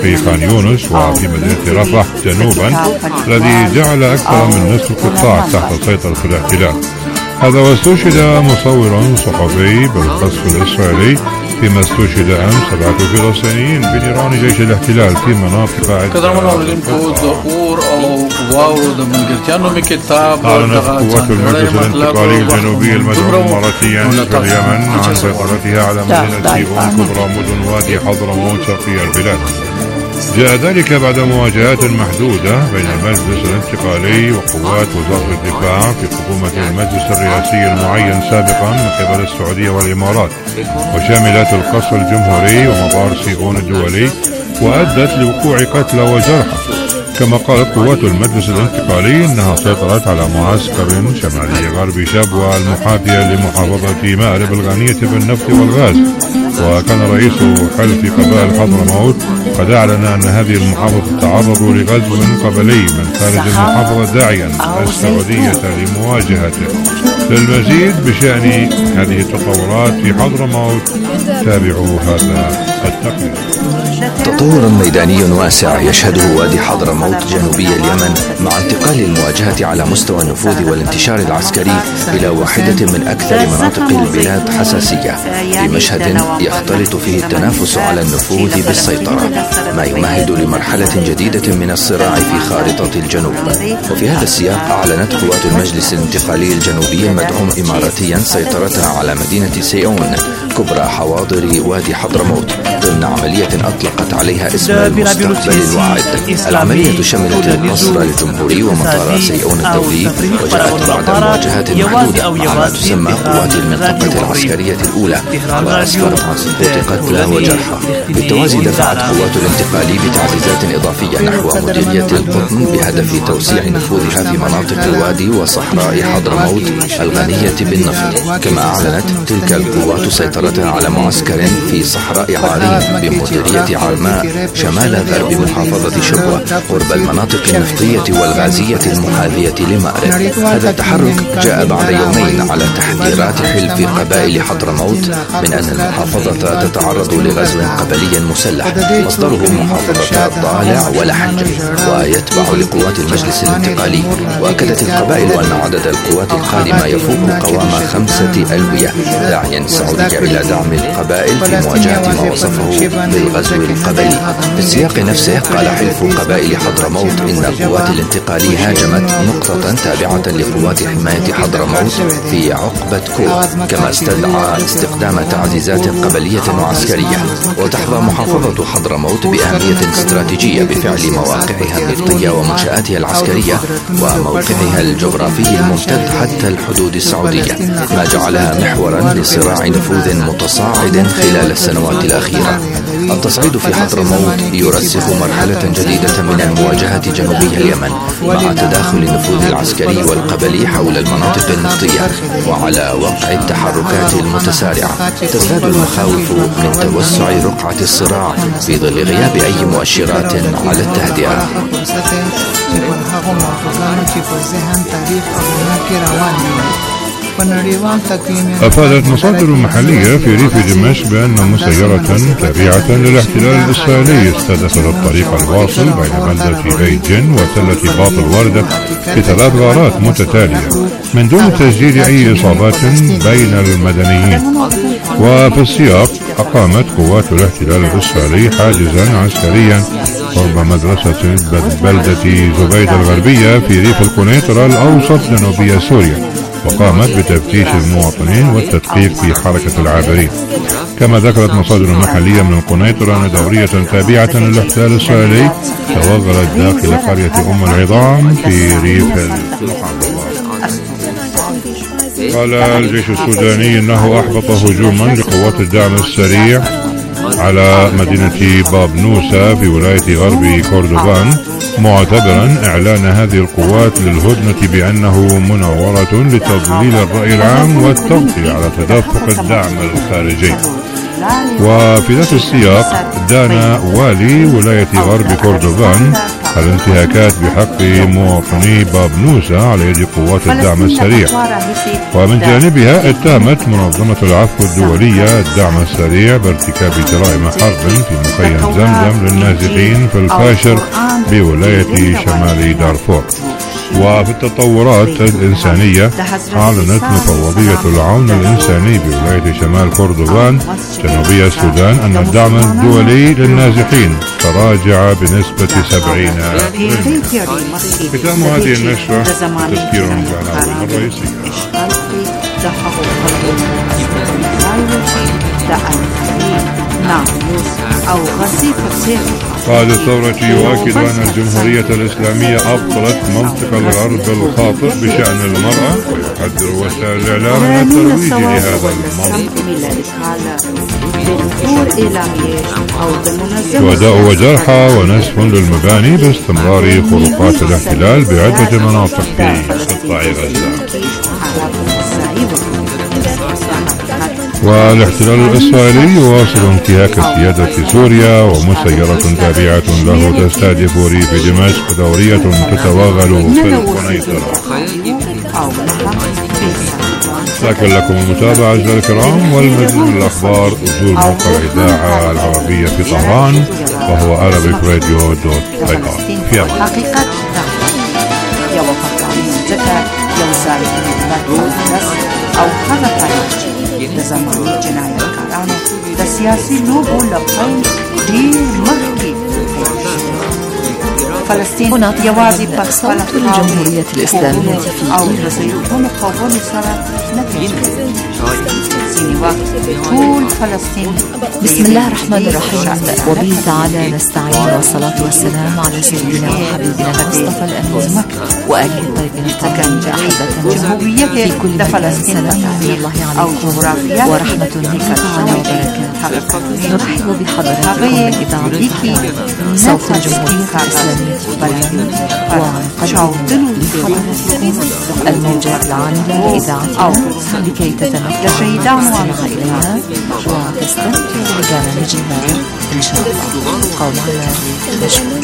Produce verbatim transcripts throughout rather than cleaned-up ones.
في خان يونس وفي مدينة رفح جنوبا، الذي جعل أكثر من نصف القطاع تحت سيطرة الاحتلال. هذا واستشهد مصور صحفي بالقصف الإسرائيلي، فيما استشهد أمس سبعة فلسطينيين بنيران جيش الاحتلال في مناطق عدة. أعلنت قوات المجلس الانتقالي الجنوبي المدعوم مرتيا في اليمن عن سيطرتها على مدينة سيئون كبرى مدن وادي حضرموت شرقي البلاد. جاء ذلك بعد مواجهات محدودة بين المجلس الانتقالي وقوات وزارة الدفاع في حكومة المجلس الرئاسي المعين سابقا من قبل السعودية والإمارات، وشاملت القصر الجمهوري ومطار سيئون الدولي، وأدت لوقوع قتلى وجرحى. كما قالت قوات المجلس الانتقالي إنها سيطرت على معسكر شمالي غرب شبوة المحاذية لمحافظة مأرب الغنية بالنفط والغاز. وكان رئيس حلف قبائل حضرموت قد أعلن أن هذه المحافظة تعرض لغزو قبلي من خارج المحافظة، داعيا السعودية لمواجهته. للمزيد بشأن هذه التطورات في حضرموت تابعوا هذا التقرير. تطور ميداني واسع يشهده وادي حضرموت جنوبي اليمن مع انتقال المواجهة على مستوى النفوذ والانتشار العسكري إلى واحدة من أكثر مناطق البلاد حساسية، في مشهد يختلط فيه التنافس على النفوذ بالسيطرة، ما يمهد لمرحلة جديدة من الصراع في خارطة الجنوب. وفي هذا السياق أعلنت قوات المجلس الانتقالي الجنوبي المدعوم إماراتيا سيطرتها على مدينة سيئون كبرى حواضر وادي حضرموت ضمن عملية أطلقت عليها اسم المستقبل الواعد. العملية شملت القصر الجمهوري ومطار سيئون الدولي، وجاءت بعد مواجهات محدودة مع ما تسمى قوات المنطقة العسكرية الأولى، وأسفرت عن سقوط قتلى وجرحى. بالتوازي دفعت قوات الانتقال بتعزيزات إضافية نحو مديرية القطن بهدف توسيع نفوذها في مناطق الوادي وصحراء حضرموت الغنية بالنفط. كما أعلنت تلك القوات سيطرتها على معسكر في صحراء عارين بمديرية عرماء شمال غرب محافظة شبوة قرب المناطق النفطية والغازية المحاذية لمأرب. هذا التحرك جاء بعد يومين على تحذيرات حلف قبائل حضرموت من أن المحافظة تتعرض لغزو قبلي مسلح مصدره محافظة ضالع ولحج ويتبع لقوات المجلس الانتقالي. وأكدت القبائل أن عدد القوات القادمة يفوق قوام خمسة ألوية، داعيا السعودية إلى دعم القبائل في مواجهة ما وصفه بالغزو القبلي. في السياق نفسه قال حلف قبائل حضرموت إن القوات الانتقالية هاجمت نقطة تابعة لقوات حماية حضرموت في عقبة كور، كما استدعى استخدام تعزيزات قبلية وعسكرية. وتحظى محافظة حضرموت بأهمية استراتيجية بفعل مواقعها النفطية ومنشآتها العسكرية وموقعها الجغرافي الممتد حتى الحدود السعودية، ما جعلها محورا لصراع نفوذ متصاعد خلال السنوات الأخيرة. التصعيد في حضرموت يرسخ مرحلة جديدة من المواجهة جنوبي اليمن مع تداخل النفوذ العسكري والقبلي حول المناطق النفطية. وعلى وقع التحركات المتسارعة تزداد المخاوف من توسع رقعة الصراع في ظل غياب أي مؤشرات على التهدئة. أفادت مصادر محلية في ريف دمشق بأن مسيرة تابعة للاحتلال الإسرائيلي استهدفت الطريق الواصل بين بلدة بيت جن وتلة باط الوردة في ثلاث غارات متتالية من دون تسجيل أي إصابات بين المدنيين. وفي السياق أقامت قوات الاحتلال الإسرائيلي حاجزا عسكريا قرب مدرسة بلدة زبيد الغربية في ريف القنيطرة الأوسط جنوبية سوريا، وقامت بتفتيش المواطنين والتدقيق في حركة العابرين. كما ذكرت مصادر محلية من القنيطرة أن دورية تابعة للاحتلال الإسرائيلي توغلت داخل قرية أم العظام في ريف المحافظة. قال الجيش السوداني أنه أحبط هجوما لقوات الدعم السريع على مدينة باب نوسة في ولاية غرب كوردوبان، معتبرا إعلان هذه القوات للهدنة بأنه مناورة لتضليل الرأي العام والتغطية على تدفق الدعم الخارجي. وفي ذات السياق دان والي ولاية غرب كردفان الانتهاكات بحق مواطني بابنوسا على يد قوات الدعم السريع. ومن جانبها اتهمت منظمة العفو الدولية الدعم السريع بارتكاب جرائم حرب في مخيم زمزم للنازحين في الفاشر بولاية شمال دارفور. وفي التطورات الإنسانية أعلنت مفوضية العون الإنساني بولاية شمال كردفان جنوبي السودان أن الدعم الدولي للنازحين تراجع بنسبة سبعين بالمئة. ختام هذه النشرة تذكير بعناوين الرئيسية. قائد الثورة يؤكد أن الجمهورية الإسلامية أبطلت منطق الغرب الخاطئ بشأن المرأة، ويحذر وسائل الإعلام من الترويج لهذا المنطق. شهداء وجرحى ونسف للمباني باستمرار خروقات الاحتلال بعدة مناطق في قطاع غزة. والاحتلال الإسرائيلي يواصل انتهاك السيادة في سوريا، ومسيرة تابعة له تستهدف ريف دمشق دورية تتوغل في القنيطرة. لكن لكم المتابعة أعزائي الكرام، والمزيد من الأخبار زور موقع الإذاعة العربية في طهران وهو arabic radio dot i r. في أمان. د زماني جنایتکارانو د سیاسي لوبو لپاره ډېر مخکې فلسطین یوازې په خپل الجمهورية الإسلامية في او د زیتونو قوانو سره نه پیژني. ځینې وخت ټول فلسطین. بسم الله الرحمن الرحيم، وبه تعالى نستعين، والصلاة والسلام على سيدنا وحبيبنا المصطفى الأمين وآله الطيبين الطاهرين أحبتنا في كل مكان. سلام من الله عليكم ورحمة الله تعالى وبركاته. نرحب بحضراتكم بإذاعة صوت الجمهورية الإسلامية في بلدنا، ونقدم لحضراتكم الموجات العاملة لإذاعتنا لكي تتنقل إليها وتستمتع ببرامجنا إن شاء الله. قومنا مشكور.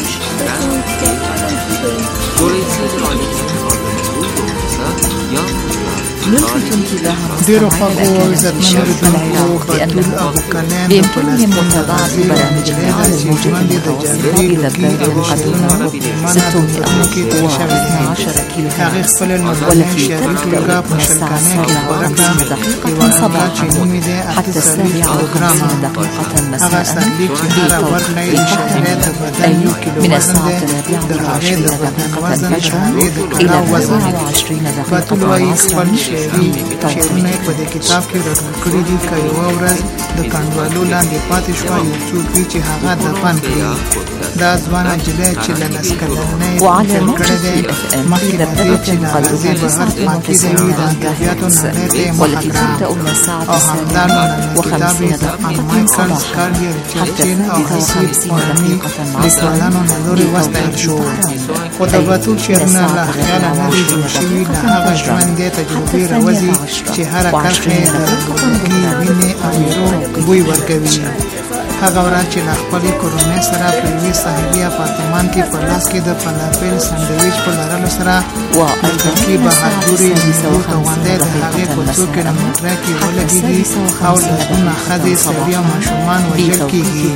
نلفت انتباه مستمعينا الشرق العراق بأنه بإمكانهم متابعة برامجنا على الموجة المتوسطة إذا بلغوا قدرها ستمائة واثني عشر كيلو هرتز، والتي تبدأ من الساعة السابعة وخمسين دقيقة صباحا حتى السابعة وخمسين دقيقة مساء بتوقيت البحرين، أي من الساعة الرابعة وعشرين دقيقة فجرا إلى الرابعة وعشرين دقيقة عصرا. شعرونه په دې کتاب کې راټول کړي دي که یوه ورځ د کنډوالو لاندې پاتې شوه یو څوک وي چې هغه دفن کړي. دا ځوانه نجلۍ چې له لس کلنۍ تېر کړی دی مخکې له دې چې د غزې بهر پاتې دی وي د ادبیاتو نړۍ ته یې مخه کړه او همدا لومړنی کتاب یې د ان مایکل سکارلي چرچیل او حسیب پوهني لیکوالانو له لورې وستایل شو. خو د بتول شعرونه له خیاله نه دي جوړ شوي، له هغه ژوندۍ تجربې راوځي چې هره کرښه د لرګي وینې او میرو بوی ورکوي. هغه ورځ چې له خپلې کورنۍ سره په یوې ساحلي اپارتمان کې په لاس کې د فلافل سنډویچ په لرلو سره د ترکي بهادورې لیمو ته غونډۍ د هغې په څو کیلومتره کې ولګېږي او لسګونه ښځې سړي او ماشومان وژل کېږي.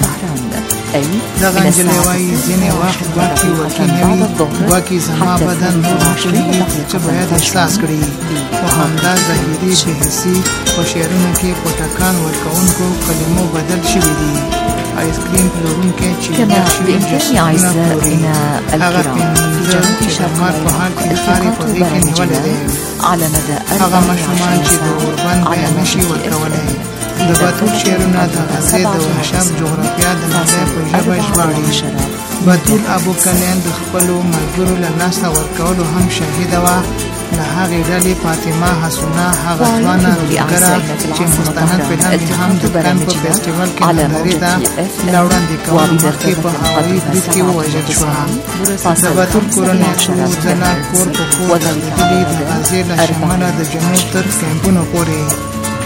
دغه نجلۍ وایي ځینې وخت ګواکې ورکې نه وي، ګواکې زما بدن نور مخکېږي چې باید احساس کړي. خو همدا ظاهري بې حسي په شعرونو کې په ټکان ورکوونکو کلمو بدل شوي دي. آیس کریم پلورونکی چې ډېر شوي جسمونه پلوري، هغه پنځه چې د مار په حال کې خارې په دې کې نیولی دی، هغه ماشومان چې د اوربند بیه نه شي ورکولی. د بتول شعرونه د غزې د وحشت جغرافیه د نړۍ په ژبه ژباړي. بتول ابو کلین د خپلو ملګرو له لاسه ورکولو هم شاهده وه. له هغې ډلې فاطمه حسونه هغه ځوانه روزګره چې مستند فلم یې هم د کن په فیسټیول کې نندارې ته له وړاندې کولو مخکې په هوایي برید کې ووژل شوه. د بتول کورنۍ څو ځله کور په کور ګرځېدلي د غزې له شماله د جنوب تر کیمپونو پورې.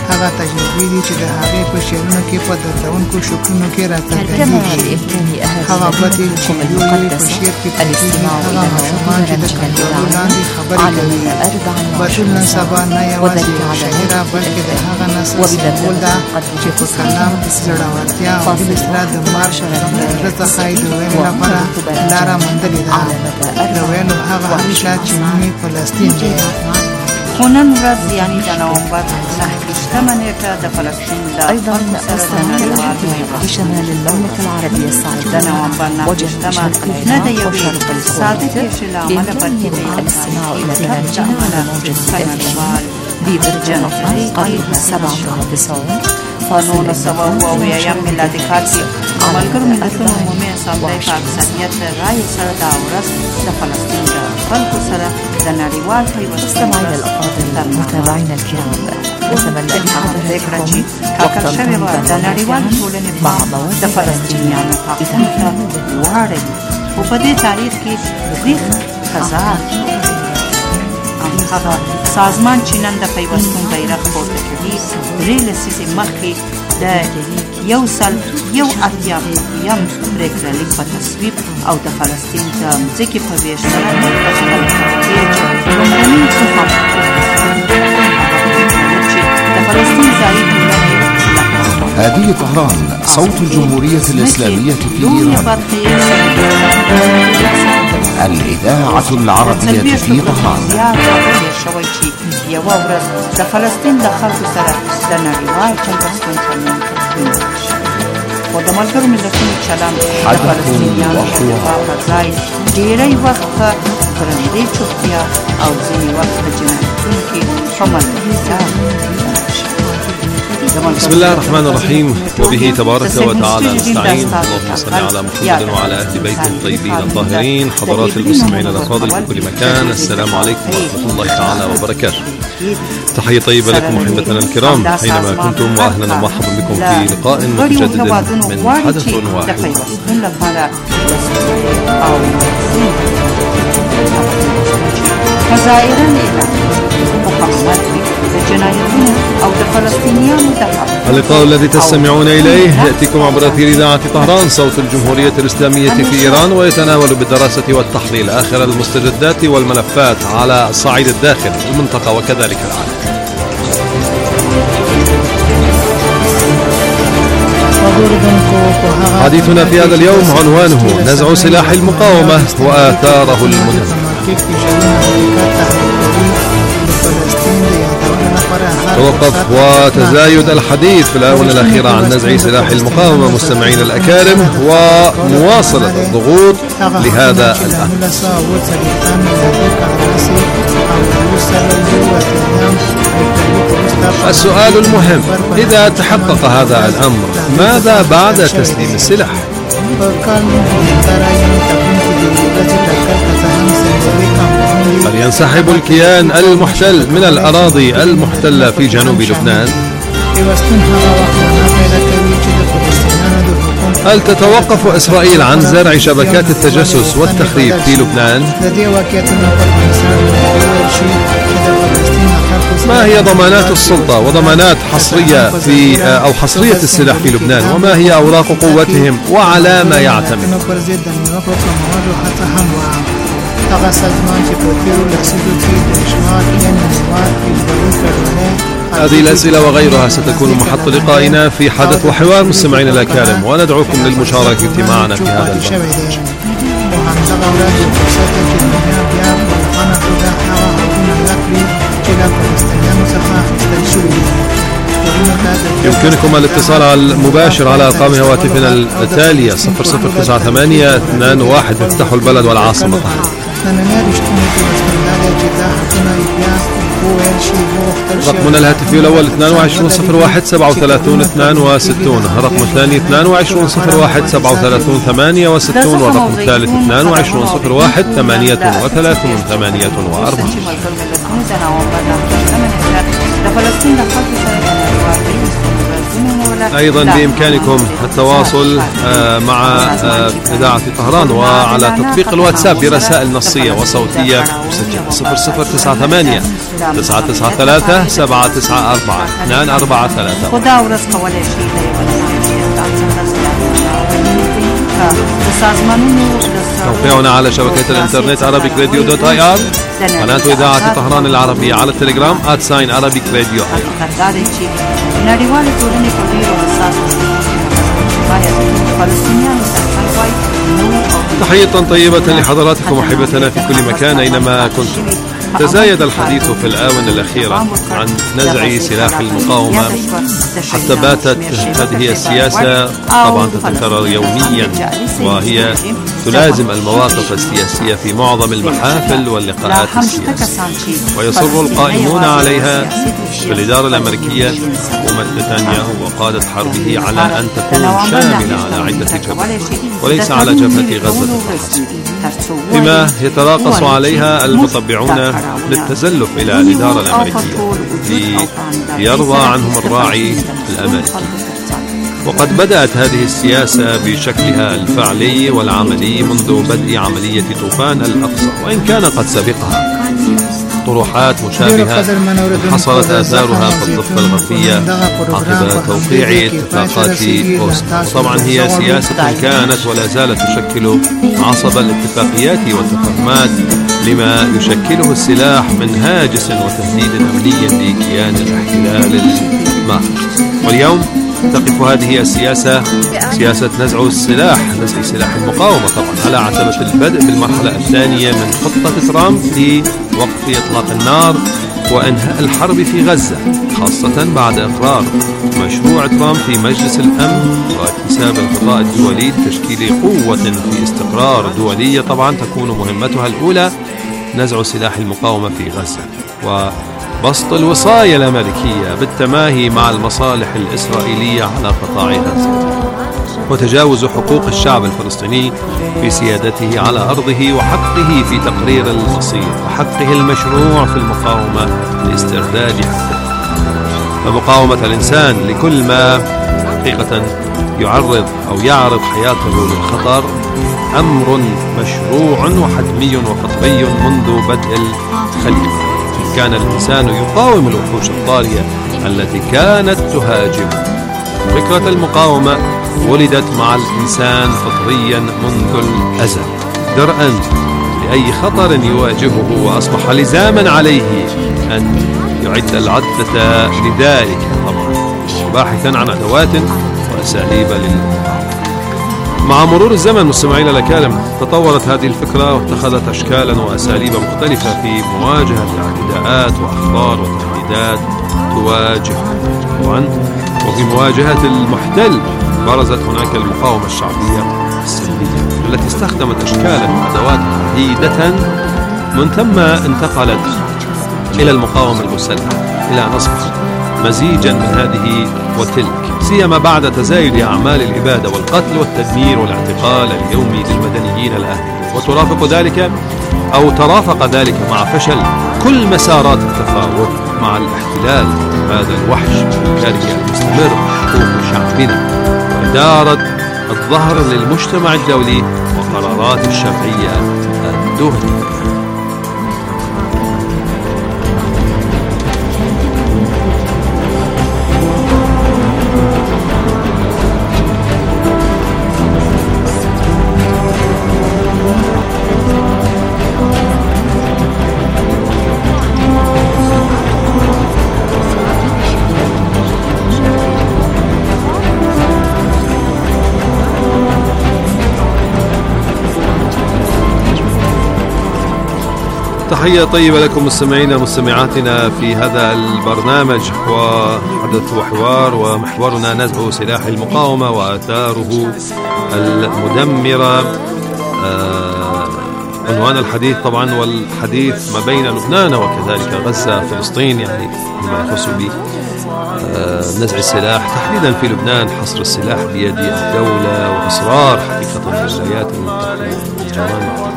هغه تجربې دي چې د هغې په شعرونو کې په دردونکو شکلونو کې راڅرګندېږي. هغه بدې چې یو یې په شعر کې تکیږي، هغه ماشومان چې د کنډوالو لاندې خبرې کوي. بتول نن سبا نه یوازې شاعره بلکې د هغه نسل سمبول ده چې په کلام، زړورتیا او بالاصطلاح د مارش زړه څخه یې د ویلو لپاره لاره موندلې ده. د ویلو هغه حقیقت چې نوم یې فلسطین دی. خو نن ورځ یعنې د نومبر نهه ویشتمه نیټه د فلسطین د خلکو سره د نړیوال في شمال المملكة العربية السعودية د نومبر نهه ویشتمه نه د یوې ساده پېښې له امله بلکې د الاستماع إلى برنامجنا الموجز نړیوال ببرجان قريب سبعة وتسعون په نولس سوه اوه اویایم میلادي کال کې د ملګرو ملتونو عمومي اسامبلۍ په اکثریت رایې سره دا ورځ د فلسطین د خلکو سره د نړیوال پیوستون مستمعينا الأفاضل متابعينا الكرام نتمنى أن پرېکړه چې ټاکل شوې وه د نړیوالې ټولنې پام د فلسطینیانو حقونو ته واړوي، خو په دې تاریخ کې تاریخ تضاد هغه سازمان چې نن د پیوستون بیرغ پورته کوي درې لسیزې مخکې د یو سل یو اتیا یم پرېکړه لیک په تصویب او د فلسطین د مځکې په ویش سره په خپل پیج لومړني صفحه چې د فلسطین ځایي ټولنې هذه طهران صوت الجمهورية الإسلامية في إيران، الإذاعة العربية في طهران. یوه ورځ د فلسطین د خلکو سره د نړیوال پیوستون تړون خو د ملګرو ملتونو چلند د فلسطینیانو د دفاع پر ځای ډېری وخت په درندې چوپتیا او ځینې وخت په جنایتونو کې په ملګرتیا. بسم الله الرحمن الرحيم وبه تبارك وتعالى نستعين. اللهم صل على محمد وعلى أهل بيته الطيبين الطاهرين. حضرات المستمعين الأفاضل في كل مكان، السلام عليكم ورحمة الله تعالى وبركاته. تحية طيبة لكم أحبتنا الكرام حينما كنتم، وأهلا ومرحبا بكم في لقاء متجدد من حدث واحد. اللقاء الذي تستمعون إليه يأتيكم عبر أثير إذاعة طهران صوت الجمهورية الإسلامية في إيران، ويتناول بالدراسة والتحليل آخر المستجدات والملفات على الصعيد الداخلي المنطقة وكذلك العالم. حديثنا في هذا اليوم عنوانه نزع سلاح المقاومة وآثاره المنهزمة. توقف وتزايد الحديث في الآونة الأخيرة عن نزع سلاح المقاومة مستمعين الأكارم، ومواصلة الضغوط لهذا الأمر. السؤال المهم: إذا تحقق هذا الأمر ماذا بعد تسليم السلاح؟ هل ينسحب الكيان المحتل من الأراضي المحتلة في جنوب لبنان؟ هل تتوقف إسرائيل عن زرع شبكات التجسس والتخريب في لبنان؟ ما هي ضمانات السلطة وضمانات حصرية في أو حصرية السلاح في لبنان؟ وما هي أوراق قوتهم وعلى ما يعتمد؟ هذه الأسئلة وغيرها ستكون محط لقائنا في حدث وحوار مستمعين الأكارم، وندعوكم للمشاركة معنا في هذا البرنامج. يمكنكم الاتصال المباشر على أرقام هواتفنا التالية صفر صفر تسعة ثمانية اثنان واحد مفتاح البلد والعاصمة طهران. رقمنا الهاتفي الأول اثنان وعشرين صفر واحد سبعة وثلاثين اثنان وستين، الرقم الثاني اثنان وعشرين صفر واحد سبعة وثلاثين ثمانية وستين، والرقم الثالث اثنان وعشرين صفر واحد ثمانية وثلاثين ثمانية وأربعين. أيضا بإمكانكم التواصل مع إذاعة طهران وعلى تطبيق الواتساب برسائل نصية وصوتية مسجلة صفر صفر تسعة ثمانية تسعة تسعة ثلاثة سبعة تسعة أربعة اثنان أربعة ثلاثة. موقعنا على شبكة الانترنت Arabic Radio دوت آي آر. قناة إذاعة طهران العربية على التليجرام آت ساين Arabic Radio. تحية طيبة لحضراتكم أحبتنا في كل مكان أينما كنتم. تزايد الحديث في الآونة الأخيرة عن نزع سلاح المقاومة حتى باتت هذه السياسة طبعا تتكرر يوميا، وهي تلازم المواقف السياسية في معظم المحافل واللقاءات السياسية، ويصر القائمون عليها في الإدارة الأمريكية حكومة نتنياهو وقادة حربه على أن تكون شاملة على عدة جبهات وليس على جبهة غزة فقط، بما يتراقص عليها المطبعون للتزلف إلى الإدارة الأمريكية ليرضى عنهم الراعي الأمريكي. وقد بدأت هذه السياسة بشكلها الفعلي والعملي منذ بدء عملية طوفان الأقصى، وإن كان قد سبقها طروحات مشابهة حصلت آثارها في الضفة الغربية عقب توقيع اتفاقات أوسلو. طبعا هي سياسة كانت ولا زالت تشكل عصب الاتفاقيات والتفاهمات لما يشكله السلاح من هاجس وتهديد أمني لكيان الاحتلال الماخذ. واليوم تقف هذه السياسة سياسة نزع السلاح نزع سلاح المقاومة طبعا على عتبة البدء بالمرحلة الثانية من خطة ترامب في وقف إطلاق النار وإنهاء الحرب في غزة، خاصة بعد إقرار مشروع ترامب في مجلس الأمن واكتساب الغطاء الدولي لتشكيل قوة في استقرار دولية طبعا تكون مهمتها الأولى نزع سلاح المقاومة في غزة وبسط الوصاية الأمريكية بالتماهي مع المصالح الإسرائيلية على قطاع غزة، وتجاوز حقوق الشعب الفلسطيني في سيادته على أرضه وحقه في تقرير المصير وحقه المشروع في المقاومة لاسترداد حقوقه. فمقاومة الإنسان لكل ما حقيقة يعرض أو يعرض حياته للخطر أمر مشروع وحتمي وقطعي منذ بدء الخليقة. كان الإنسان يقاوم الوحوش الطاغية التي كانت تهاجم. فكرة المقاومة ولدت مع الإنسان فطريا منذ الأزل درءا لأي خطر يواجهه، وأصبح لزاما عليه أن يعد العدة لذلك طبعا باحثا عن أدوات وأساليب للمقاومة. مع مرور الزمن مستمعين الأكارم تطورت هذه الفكرة واتخذت أشكالا وأساليب مختلفة في مواجهة اعتداءات وأخطار وتهديدات تواجه طبعا. وفي مواجهة المحتل برزت هناك المقاومة الشعبية السلمية التي استخدمت أشكالا وأدوات عديدة، من ثم انتقلت إلى المقاومة المسلحة إلى أن أصبحت مزيجا من هذه وتلك، سيما بعد تزايد أعمال الإبادة والقتل والتدمير والاعتقال اليومي للمدنيين الأهليين. وترافق ذلك أو ترافق ذلك مع فشل كل مسارات التفاوض مع الاحتلال هذا الوحش الكارثي المستمر حقوق شعبنا، وإدارة الظهر للمجتمع الدولي وقرارات الشرعية الدولية. تحية طيبة لكم مستمعينا ومستمعاتنا في هذا البرنامج وحدث وحوار، ومحورنا نزع سلاح المقاومة وآثاره المدمرة. آه عنوان الحديث طبعا والحديث ما بين لبنان وكذلك غزة فلسطين، يعني فيما يخص به آه نزع السلاح تحديدا في لبنان، حصر السلاح بيد الدولة وإصرار حقيقة الولايات المتحدة والجوامع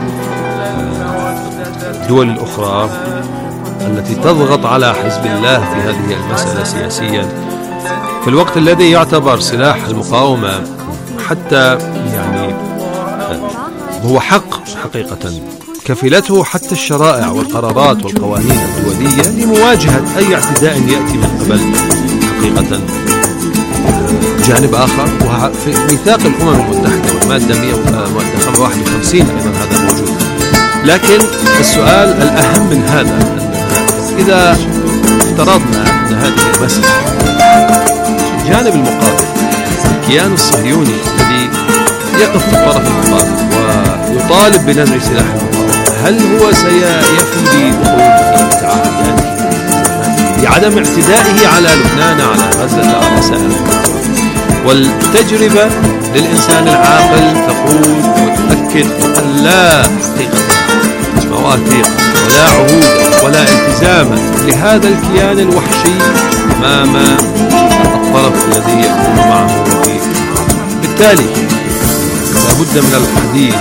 الدول الأخرى التي تضغط على حزب الله في هذه المسألة سياسيا في الوقت الذي يعتبر سلاح المقاومة حتى يعني هو حق حقيقة كفلته حتى الشرائع والقرارات والقوانين الدولية لمواجهة أي اعتداء يأتي من قبل حقيقة جانب آخر. وفي ميثاق الأمم المتحدة والمادة مئة وواحد وخمسين أيضا هذا موجود. لكن السؤال الأهم من هذا إذا افترضنا أن هذه المسألة الجانب المقابل الكيان الصهيوني الذي يقف في الطرف المقابل ويطالب بنزع سلاح المقاومة، هل هو سيفي بدخول تعهداته بعدم اعتدائه على لبنان على غزة على سائر والتجربة للإنسان العاقل تقول وتؤكد أن لا حقيقة مواثيق ولا عهود ولا التزام لهذا الكيان الوحشي أمام الطرف الذي يكون معه فيه. بالتالي لابد من الحديث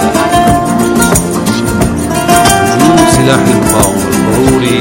وجود سلاح المقاومة الضروري،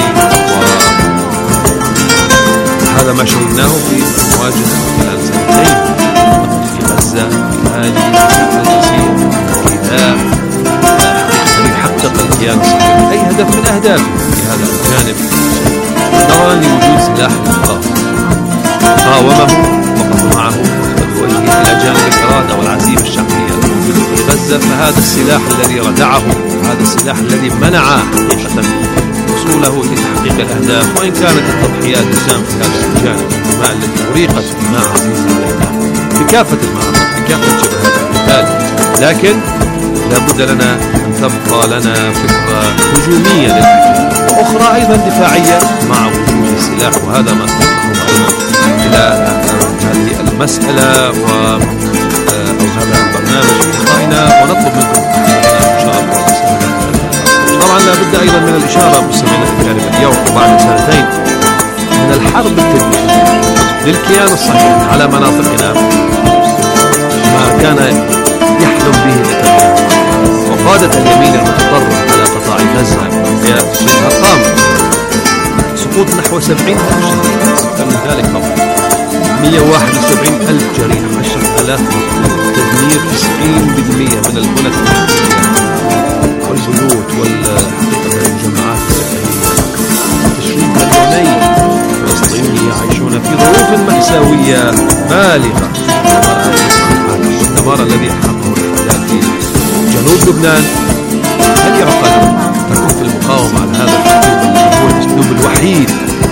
وهذا ما شهدناه في مواجهة خلال سنتين في غزة في مالي في الجزيرة كذا ليحقق الكيان الصهيوني أي هدف من أهدافه في هذا الجانب نظرا لوجود سلاح المقاومة. قاومه وقف معه بوجهه إلى جانب الإرادة والعزيمة الشعبية الموجودة في غزة، فهذا السلاح الذي ردعه، هذا السلاح الذي منع حقيقة وصوله لتحقيق الأهداف، وإن كانت التضحيات تسام في هذا الجانب الماء التي أريقت مع عزيز علينا بكافة المناطق بكافة شبهات القتال. لكن لابد لنا أن تبقى لنا فكرة هجومية للحكم وأخرى أيضا دفاعية مع وجود السلاح، وهذا ما سنطرحه أيضا إلى هذه المسألة و أو هذا البرنامج في لقائنا، ونطلب منكم إن شاء الله. طبعا لابد أيضا من الإشارة مستمعينا الكرام اليوم وبعد سنتين من الحرب التدميرية للكيان الصهيوني على مناطقنا ما كان يحلم به نتنياهو وقادة اليمين المتطرف على قطاع غزة في أرقام سقوط نحو سبعين ألف شهيد، أكثر من ذلك طبعا مئة وواحد وسبعين ألف جريح، عشرة آلاف تدمير تسعين بالمئة من البنى التحتية والبيوت والحقيقة المجمعات السكنية، تشريد مليوني فلسطيني يعيشون في ظروف مأساوية بالغة. والدمار الذي أحققه الاحتلال في جنوب لبنان، هل يعقل تكون في المقاومة على هذا الأسلوب الذي هو الأسلوب الوحيد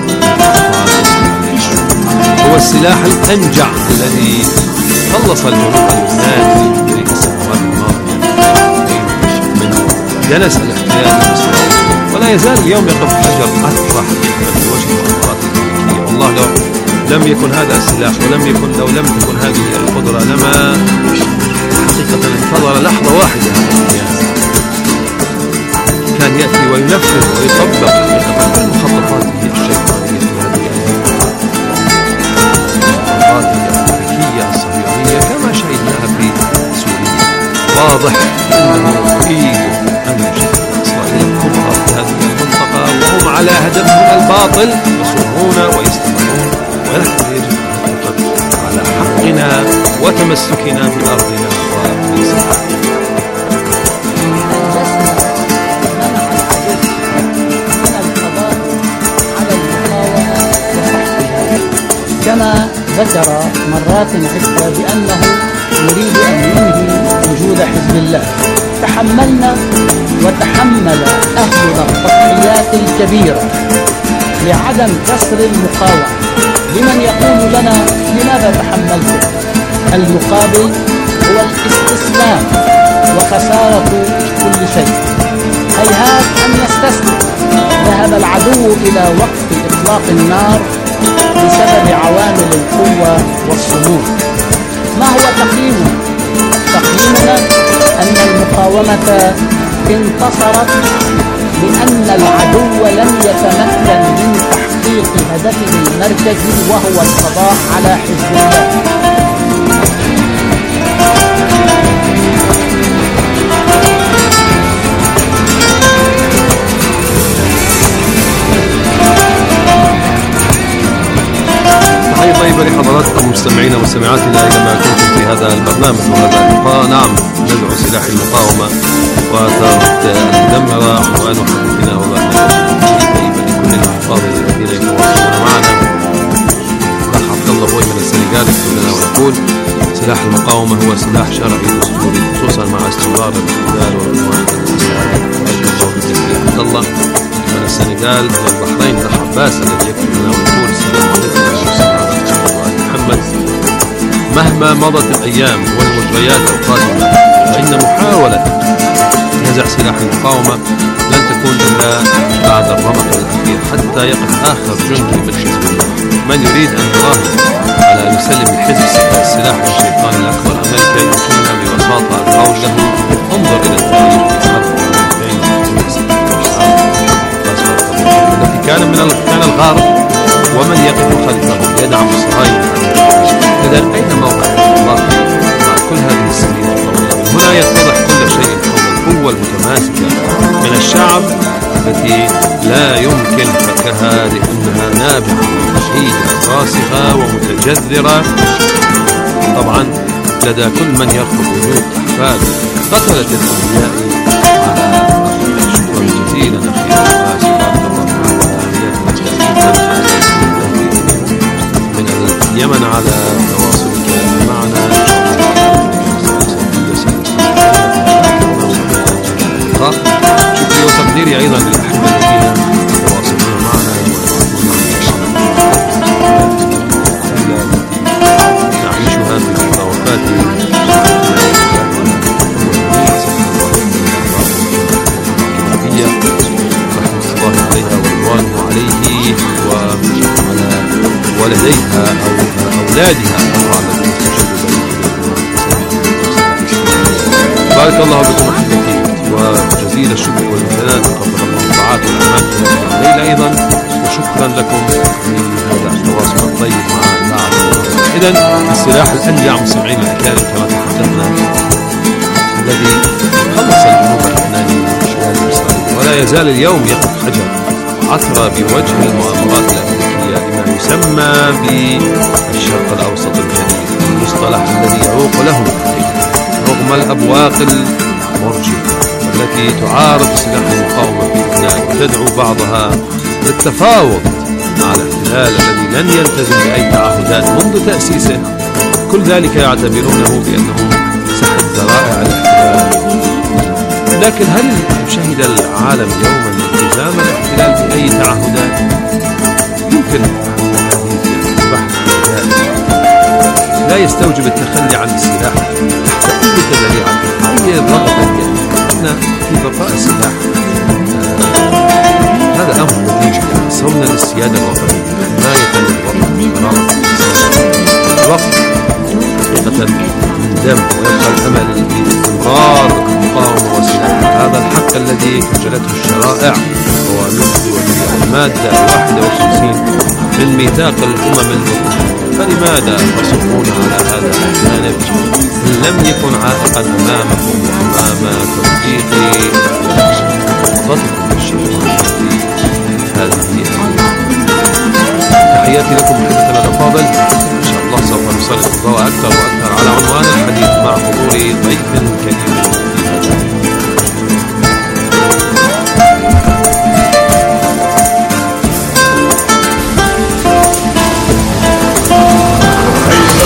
هو السلاح الأنجع الذي خلص الجنوب اللبناني في تلك السنوات الماضية من دنس الاحتلال الإسرائيلي، ولا يزال اليوم يقف حجر أثر حقيقة في وجه المؤامرات الأمريكية. والله لو لم يكن هذا السلاح ولم يكن لو لم تكن هذه القدرة لما حقيقة انتظر لحظة واحدة كان يأتي وينفذ ويطبق حقيقة مخططاته الشيطانية في هذه المخططات الأمريكية الصهيونية كما شهدناها في سوريا. واضح أنه يريد أن يشكل إسرائيل الكبرى في هذه المنطقة، وهم على هدفهم الباطل يصرون ويستمرون، ونحن يجب أن نحافظ على حقنا وتمسكنا بأرضنا وبسحابنا. كما ذكر مرات عدة بأنه يريد أن ينهي وجود حزب الله. تحملنا وتحمل أهلنا التضحيات الكبيرة لعدم كسر المقاومة. لمن يقول لنا لماذا تحملتم؟ المقابل هو الاستسلام وخسارة كل شيء. هيهات أن نستسلم. ذهب العدو إلى وقف إطلاق النار بسبب عوامل القوة والصمود. ما هو تقييمنا؟ تقييمنا أن المقاومة انتصرت لأن العدو لم يتمكن من تحقيق هدفه المركزي وهو القضاء على حزب الله. طيب لحضراتكم مستمعاتنا أينما كنتم في هذا البرنامج وهذا اللقاء، نعم ندعو سلاح المقاومة وثارة المدمرة عنوان حديثنا وبرنامج لكل الأحفاظ الذين يتواصلون معنا. الأخ عبد الله بوي من السنغال يكتب لنا ويقول: سلاح المقاومة هو سلاح شرعي دستوري خصوصا مع استمرار الاحتلال والعدوان الإسرائيلي. عبد الله من السنغال والبحرين. الأخ عباس الذي يكتب لنا ويقول: السلام عليكم محمد، مهما مضت الأيام والمجريات القادمة فإن محاولة نزع سلاح المقاومة لن تكون إلا بعد الرمق الأخير حتى يقف آخر جندي من حزب الله. من يريد أن يراهن على أن يسلم الحزب السلاح للشيطان الأكبر أمريكا يمكننا ببساطة أن نقول له: انظر إلى التاريخ في حرب التي كان من كان الغرب ومن يقف خلفه يدعم الصهاينة. إذا أين موقع الله مع كل هذه السنين الطويلة؟ من هنا يتضح كل شيء حول القوة المتماسكة من الشعب التي لا يمكن فكها لأنها نابعة وحيدة راسخة ومتجذرة طبعا لدى كل من يرفض وجود أحفاد قتلت الأنبياء على شكرا جزيلا أخيرا من اليمن على تواصلك معنا. شكري وتقديري أيضا للأحبة الذين يتواصلون معنا نعيشها في وفاة رحمة الله عليها ورضوانه عليه وعلى ولديها أو أولادها بارك الله بكم أحبتي، وجزيل الشكر والامتنان قبل الله الطاعات والأعمال الليل أيضا، وشكرا لكم لهذا التواصل الطيب مع بعض. إذن السلاح الأنجع مستمعين الأكارم كما تحدثنا الذي خلص الجنوب اللبناني من الاشغال الإسرائيلي ولا يزال اليوم يقف حجر عثرة بوجه المؤامرات الأمريكية لما يسمى بالشرق الأوسط الجديد، المصطلح الذي يعوق له رغم الأبواق المرجفة التي تعارض سلاح المقاومة في لبنان وتدعو بعضها للتفاوض مع الاحتلال الذي لن يلتزم بأي تعهدات منذ تأسيسه. كل ذلك يعتبرونه بأنه سحب ذرائع الاحتلال. لكن هل شهد العالم يوما التزام الاحتلال بأي تعهدات؟ يمكن لا يستوجب التخلي عن السلاح تحت أي تذريعة أي ضغط يأتي في بقاء السلاح. آه هذا أمر نتيجة صونا للسيادة الوطنية حماية للوطن الوقت حقيقة من دم، ويبقى الأمل باستمرار المقاومة وسلاح هذا الحق الذي خجلته الشرائع ومثل المادة واحد وخمسين من ميثاق الأمم المتحدة. فلماذا تصرون على هذا الجانب إن لم يكن عائقا أمامكم وأمام تطبيق خططكم الشيطانية في هذه تحياتي لكم محبتنا الأفاضل. إن شاء الله سوف نسلط الضوء أكثر وأكثر على عنوان الحديث مع حضور ضيف كريم.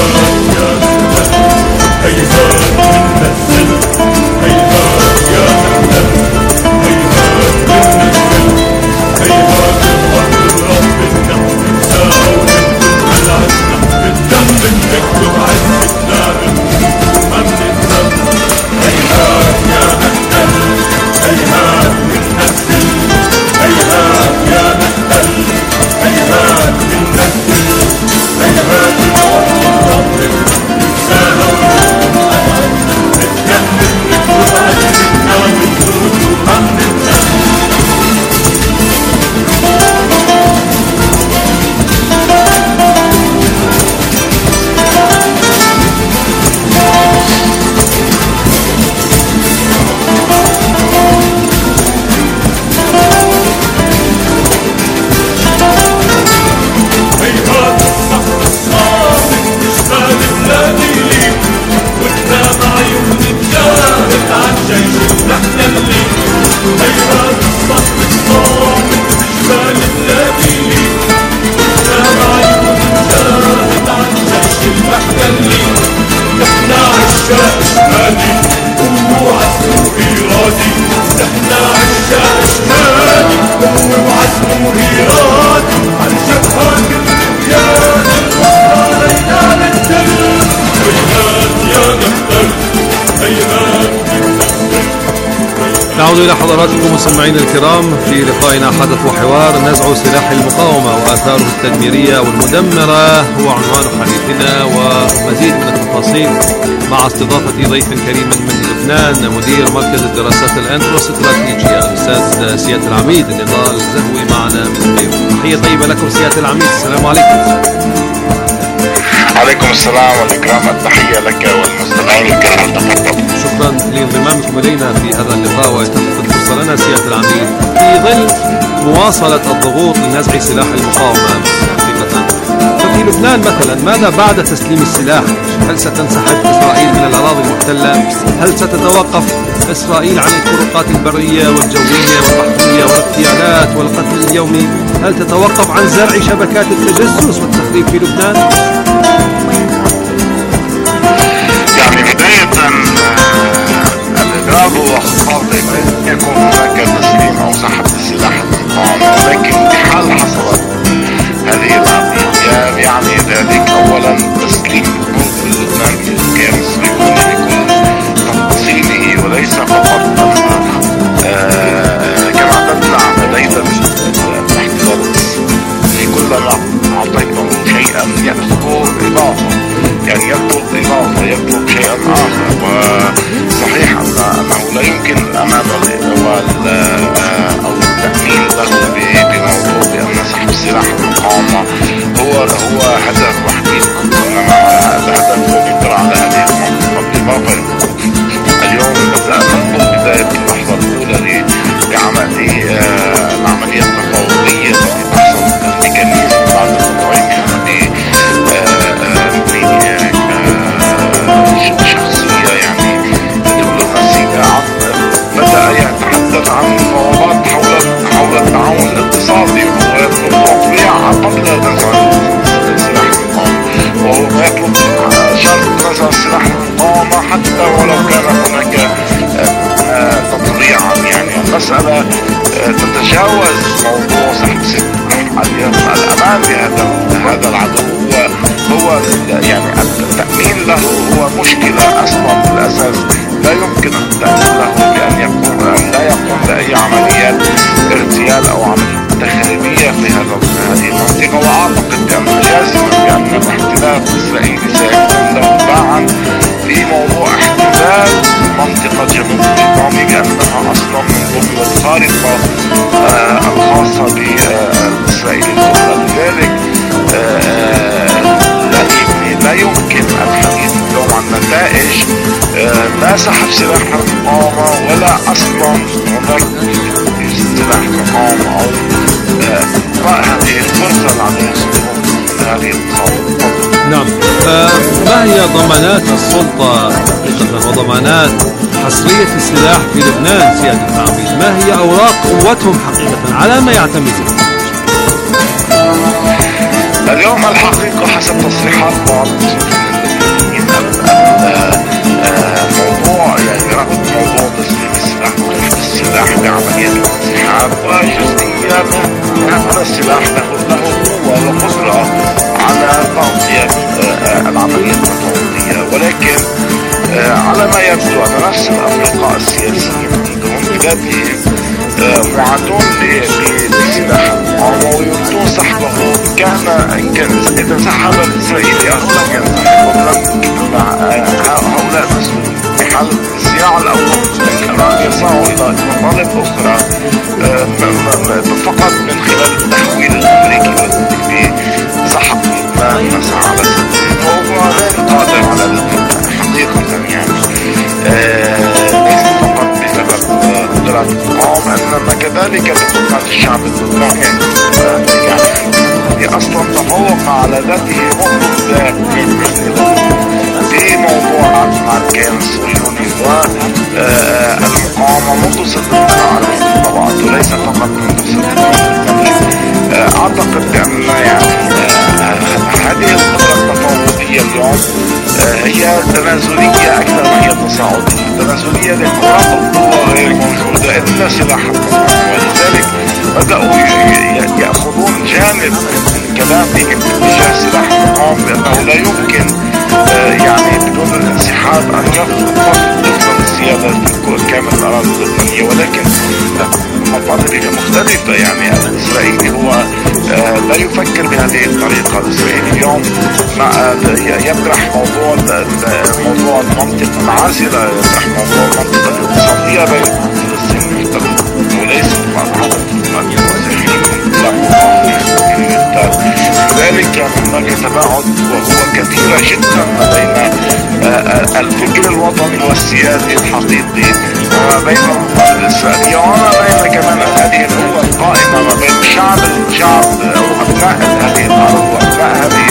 هيهات من السن هيهات يا نعود إلى حضراتكم مستمعينا الكرام في لقائنا حدث وحوار. نزع سلاح المقاومة وآثاره التدميرية والمدمرة هو عنوان حديثنا، ومزيد من التفاصيل مع استضافة ضيف كريم من لبنان مدير مركز الدراسات الأندرو-استراتيجية الأستاذ سيادة العميد نضال الزهوي معنا من بيروت. تحية طيبة لكم سيادة العميد، السلام عليكم. عليكم السلام والإكرام، التحية لك والمستمعين الكرام، تفضل. شكرا لانضمامكم إلينا في هذا اللقاء وإتاحة الفرصة لنا سيادة العميد في ظل مواصلة الضغوط لنزع سلاح المقاومة. حقيقة ففي لبنان مثلا ماذا بعد تسليم السلاح؟ هل ستنسحب إسرائيل من الأراضي المحتلة؟ هل ستتوقف إسرائيل عن الطرقات البرية والجوية والبحرية والاغتيالات والقتل اليومي؟ هل تتوقف عن زرع شبكات التجسس والتخريب في لبنان؟ يعني بداية الإضراب هو خاطئ أن يكون هناك تسليم أو سحب السلاح المقاومة، ولكن بحال حصلت هذه العملية يعني ذلك أولا تسليم جزء لبنان بالكامل بكل تفاصيله، وليس فقط آه كما اعتدنا لدينا الاحتلال في كلما أعطيته شيئا يطلب إضافة، يعني يطلب إضافة يطلب شيئا آخر. وصحيح أنه لا يمكن الأمان أو التأمين له بموضوع بأن سحب سلاح المقاومة هو هو هدف وحيد، وإنما الهدف هو يقدر على هذه المنطقة. بالإضافة اليوم بدأنا منذ بداية اللحظة الأولى لعملية العملية التفاوضية التي تحصل بالميكانيزم بعد تطعيمها شخصية يعني دبلوماسية، بدأ يتحدث عن مفاوضات حول حول التعاون الاقتصادي، وهو يطلب تطبيع قبل نزع سلاح المقاومة، وهو يطلب شرط نزع سلاح المقاومة حتى ولو كان هناك تطبيعا. يعني المسألة تتجاوز موضوع سحب سلاح الأمان لهذا هذا العدو، هو هو يعني التأمين له هو مشكلة أصلا في الأساس، لا يمكن التأمين له بأن يقوم أن لا يقوم بأي عمليات اغتيال أو عمليات تخريبية في هذا هذه المنطقة. وأعتقد بأن جازما بأن الاحتلال الإسرائيلي سيكون له باعا في موضوع احتلال منطقة جنوب لبنان، لأنها أصلا من ضمن الخارطة آه الخاصة بإسرائيل. لذلك آه لا يمكن الحديث اليوم عن نتائج لا سحب سلاح المقاومة ولا أصلا هناك سلاح مقاومة أو هذه الفرصة العادية هذه المقاومة. نعم، ما هي ضمانات السلطة حقيقة وضمانات حصرية السلاح في لبنان سيادة العميد؟ ما هي أوراق قوتهم حقيقة؟ على ما يعتمدون؟ اليوم الحقيقة حسب تصريحات بعض موضوع يعني ربط موضوع تسليم السلاح وخفض السلاح بعملية الانسحاب وجزئية من هذا السلاح له قوة وقدرة على تغطية العملية التفاوضية، ولكن على ما يبدو أن نفس الأفرقاء السياسيين عندهم بذاتهم معادون لسلاح المقاومة ويريدون سحبه. كان إن كان إذا سحب الإسرائيلي هؤلاء كان سحبهم هؤلاء مسؤولون بحال الصياعة الأول كانوا يسعوا إلى مطالب أخرى فقط من خلال التحويل الأمريكي والأمريكي سحب لبنان مسعى على سبيل وهو غير قادر على ذلك حقيقة. يعني ليس فقط بسبب قدرات المقاومة إنما كذلك بقدرات الشعب اللبناني يعني أصلا تفوق على ذاته منذ في موضوع مع الكيان الصهيوني والمقاومة منذ ست سنوات طبعا، وليس فقط منذ ست سنوات. أعتقد بأن يعني هذه القدرة التفاوضية اليوم هي تنازلية أكثر ما هي تصاعدية، تنازلية لأن القوة غير موجودة إلا سلاح المقاومة، ولذلك بدأوا يأخذون جانب الكلام باتجاه سلاح المقاومة، لأنه لا يمكن يعني بدون الانسحاب أن تفضل السيادة كامل الأراضي اللبنانية، ولكن مطالبه مختلفة. يعني الإسرائيلي هو لا يفكر بهذه الطريقة. الإسرائيلي اليوم يطرح موضوع موضوع المنطقة العازلة، يطرح موضوع المنطقة الاقتصادية بين فلسطين المحتلة وليس لذلك هناك تباعد وهو كثيرة جدا ما بين الفكر الوطني والسياسي الحقيقي وما بين الإسرائيلية وما بين كمان هذه القوة القائمة ما بين الشعب الشعب وأبناء هذه الأرض وأبناء هذه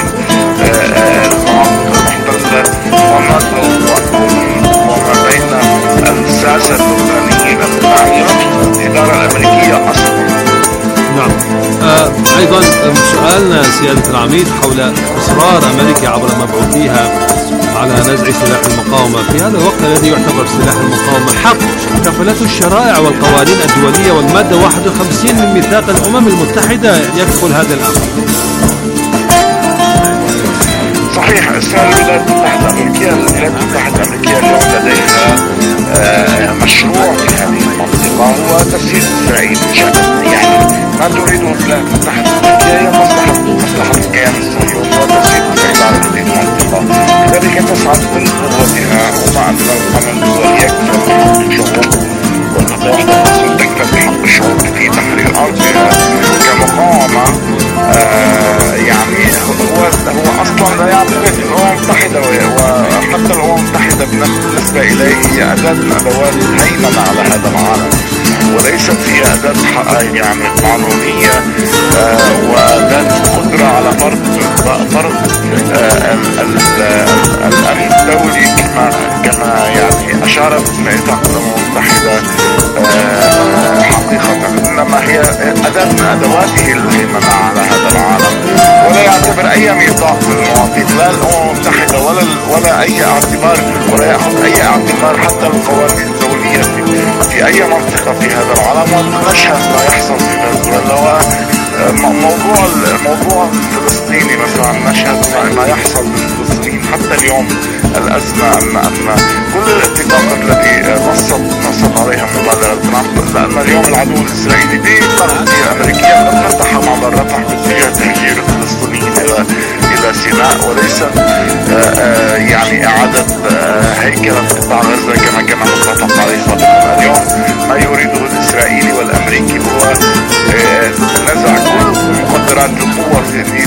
المناطق المحتلة وما بين الساسة اللبنانيين المعنيين الإدارة الأمريكية أصلا. نعم. آه أيضا سؤالنا سيادة العميد حول إصرار أمريكا عبر مبعوثيها على نزع سلاح المقاومة في هذا الوقت الذي يعتبر سلاح المقاومة حق كفلته الشرائع والقوانين الدولية، والمادة واحد وخمسين من ميثاق الأمم المتحدة يكفل هذا الأمر. صحيح. الولايات المتحدة الأمريكية الولايات المتحدة الأمريكية اليوم لديها آه مشروع في هذه المنطقة هو تسيير إسرائيل. يعني ما تريده الولايات المتحدة الأمريكية هي مصلحة مصلحة الكيان الصهيوني وتسيير إسرائيل على هذه المنطقة. لذلك تسعى بكل قوتها ومع أن القانون الدولي يكفل حق الشعوب والمادة واحد وخمسين تكفل حق الشعوب في تحرير أرضها كمقاومة. آه يعني هو هو اصلا لا يعترف الامم المتحده، وحتى الامم المتحده بالنسبه اليه هي اداه من ادوات الهيمنه على هذا العالم، وليست هي اداه يعني قانونيه آه وذات قدره على فرض فرض آه الامن الدولي كما كما يعني اشارت ميثاق الامم المتحده آه حقيقه، انما هي اداه من ادواته الهيمنه على هذا العالم. ولا يعتبر اي ميثاق من المواثيق لا الامم المتحده ولا ولا اي اعتبار ولا ياخذ اي اعتبار حتى القوانين الدوليه في, في اي منطقه في هذا العالم. ونشهد ما يحصل في فنزويلا. موضوع الموضوع الفلسطيني مثلا نشهد ما يحصل بالفلسطين حتى اليوم. الازمه ان ان كل الاتفاقات التي نصت نصت عليها مبادره ترامب، لان اليوم العدو الاسرائيلي بالتغطيه الامريكيه قد فتح معبر رفح باتجاه تهجير الفلسطينيين الى الى سيناء، وليس يعني اعاده هيكله قطاع غزه كما كان متفق عليه سابقا. اليوم ما يريده الاسرائيلي والامريكي هو نزع كل مقدرات القوه في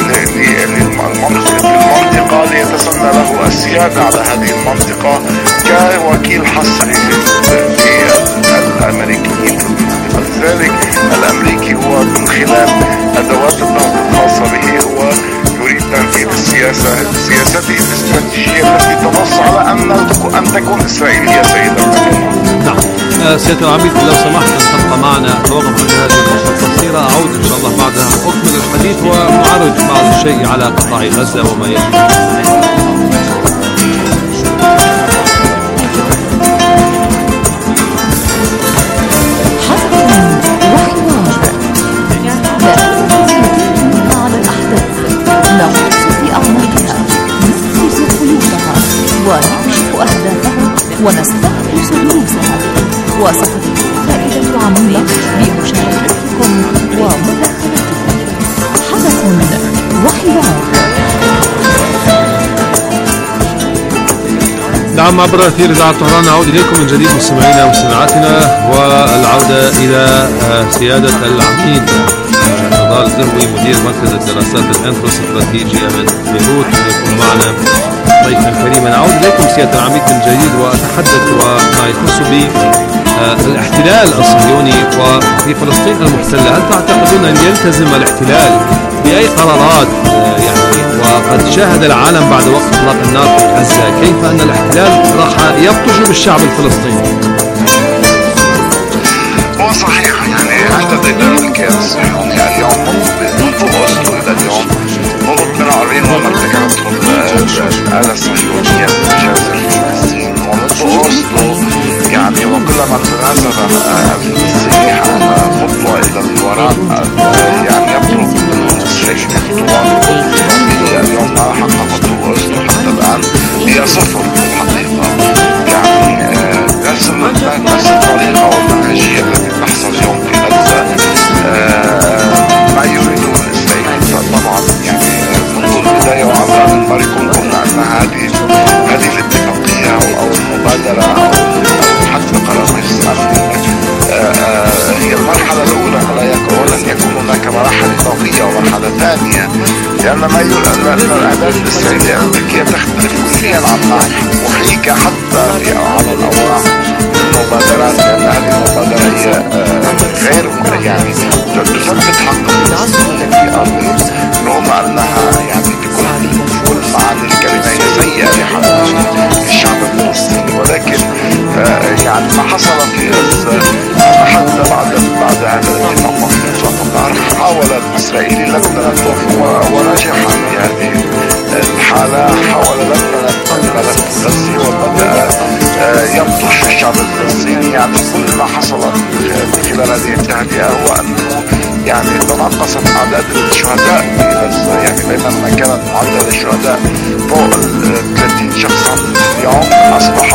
المنطقه ليتسنى له السياده على هذه المنطقه كوكيل حصري للامريكيين. لذلك الامريكي هو من خلال ادوات الضغط الخاصه به هو يريد تنفيذ السياسه سياسته الاستراتيجيه التي تنص على ان ان تكون اسرائيل هي سيده المكان. نعم. سيادة العميد لو سمحت أن تبقى معنا توقف عند هذه النقطة القصيرة، أعود إن شاء الله بعدها أكمل الحديث ونعرج بعض الشيء على قطاع غزة وما يجري. ونكشف أهدافها ونستخلص دروسها، وستكون فائدة عميقة بمشاركتكم ومداخلتكم. حدث وحوار. نعم، عبر أثير إذاعة طهران نعود إليكم من جديد مستمعينا ومستمعاتنا، والعودة إلى سيادة العميد نضال الدروي مدير مركز الدراسات الانفراستراتيجية من بيروت يكون معنا ضيفا كريما. أعود إليكم سيادة العميد من جديد وأتحدث وما يخص بالاحتلال الصهيوني وفي فلسطين المحتلة. هل تعتقدون أن يلتزم الاحتلال بأي قرارات يعني وقد شاهد العالم بعد وقت إطلاق النار في غزة كيف أن الاحتلال راح يبطش بالشعب الفلسطيني؟ هو صحيح يعني عدد إدارة الكيان الصهيوني اليوم منذ أسلو إلى اليوم منذ اثنين وأربعين وما ارتكبته الآلة الصهيونية بجزر فلسطين، ومنذ أسلو يعني وكلما تنازل الفلسطيني عن خطوة إلى الوراء يعني يطلب الشيء خطوات اليوم ما حققته أسلو حتى الآن. هي صفر الحقيقة. يعني نفس نفس الطريقة والمنهجية التي تحصل اليوم في غزة ما يريده الإسرائيليين. طبعا يعني منذ البداية وعبر الماريكون قلنا أن هذه هذه الاتفاقية أو المبادرة أو حتى قرار مجلس الأمن هي المرحلة الأولى، ولن يكون هناك مراحل إضافية ومرحلة ثانية، لأن ما يقول أن الأهداف الإسرائيلية الأمريكية تختلف كليا عن محيكة حتى في على الأوراق المبادرات، لأن هذه المبادرة هي غير يعني تثبت حق الفلسطينيين في أرضهم رغم أنها يعني بكل كل معاني الكلمة هي سيئة لحق الشعب الفلسطيني. ولكن يعني ما حصل في غزة حتى بعد بعد هذا الاتفاق مطلق النار حاول الإسرائيلي لبنان ونجح في هذه الحالة، حاول لبنان الملف الغزي وبدأ ينطح الشعب الفلسطيني. يعني كل ما حصل خلال هذه التهدئة هو أنه يعني تنقصت أعداد الشهداء في غزة، يعني بينما كانت معدل الشهداء فوق ثلاثين شخصا في يوم أصبح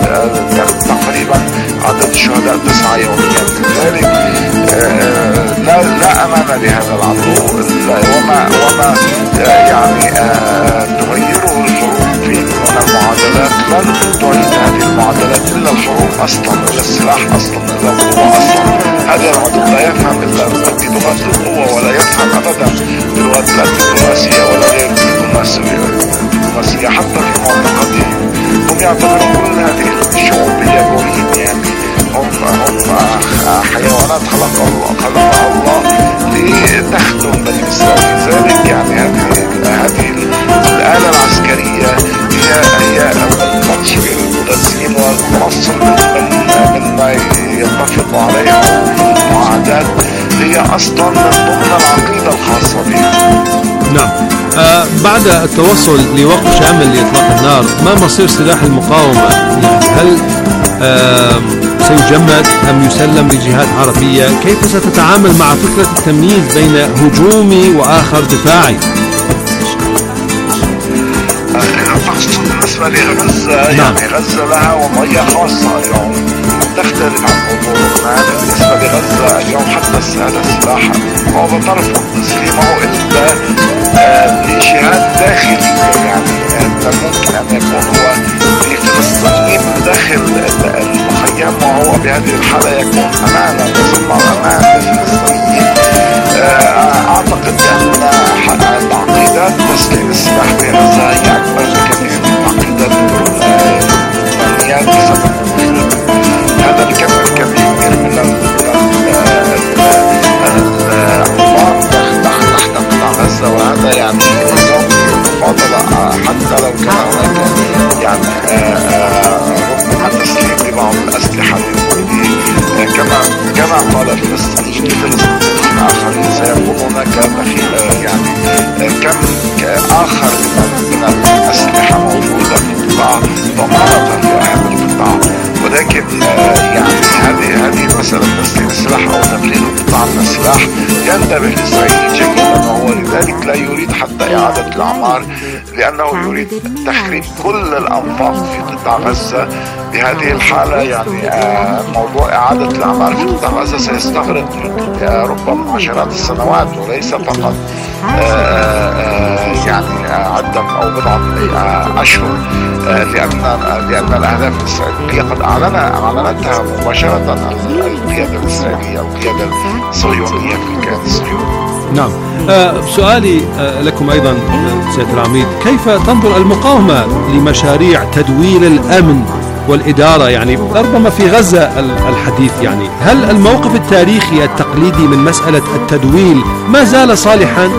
تقريبا عدد الشهداء تسعة يوميا. لذلك لا لا أمان لهذا العدو وما وما يعني تغيره الحروب في من المعادلات. لن تعيد هذه المعادلات إلا الحروب أصلا، ولا السلاح أصلا، إلا القوة أصلا. هذا العدو لا يفهم إلا بلغة القوة، ولا يفهم أبدا بلغة الدبلوماسية ولا غير الدبلوماسية. حتى في معتقدهم هم يعتبرون كل هذه الشعوب هي جريمة، يعني هم هم حيوانات خلقها الله خلقها الله لتخدم بني إسرائيل. ذلك يعني هذه هذه الآلة العسكرية هي هي المنشئ المدسين والمنصل مما يتفق عليه المعاهدات، هي أصلا من ضمن العقيدة الخاصة بها. نعم. آه بعد التوصل لوقف شامل لإطلاق النار، ما مصير سلاح المقاومة؟ يعني هل آه سيجمد أم يسلم لجهات عربية؟ كيف ستتعامل مع فكرة التمييز بين هجومي وآخر دفاعي؟ بالنسبة لغزة يعني غزة لها وضعية خاصة اليوم تختلف عن موضوع لبنان. بالنسبة لغزة اليوم حتى هذا السلاح هو بطرفه تسليمه إلا لجهات داخلية، يعني ممكن أن يكون هو لفلسطينيين من داخل المخيم، وهو بهذه الحالة يكون أمانا وصنع أمان للفلسطينيين. أعتقد أن تعقيدات تسليم السلاح في غزة هي أكبر بكثير من تعقيدات الأمنيات بسبب هذا الكم الكبير من الأنظار تحت قطاع غزة، وهذا يعني نظام مفاضلة حتى لو كان هناك يعني ربما تسليم لبعض الأسلحة للمؤمنين كما كما قال الفلسطينيين لفلسطينيين آخرين سيكون هناك يعني كم آخر من الأسلحة موجودة في القطاع ضمانة لأهل القطاع. ولكن يعني هذه هذه المسألة تسليم السلاح أو تقليل القطاع من السلاح ينتبه الإسرائيلي جيدا، وهو لذلك لا يريد حتى إعادة الأعمار، لأنه يريد تخريب كل الأنفاق في قطاع غزة. بهذه الحالة يعني موضوع إعادة الأعمار في قطاع غزة سيستغرق ربما عشرات السنوات وليس فقط يعني عدة أو بضعة أشهر، لأن لأن الأهداف الإسرائيلية قد أعلن أعلنتها مباشرة القيادة الإسرائيلية القيادة الصهيونية في الكيان الصهيوني. نعم. آه سؤالي آه لكم أيضا آه سيادة العميد، كيف تنظر المقاومة لمشاريع تدويل الأمن والإدارة يعني ربما في غزة الحديث؟ يعني هل الموقف التاريخي التقليدي من مسألة التدويل ما زال صالحا؟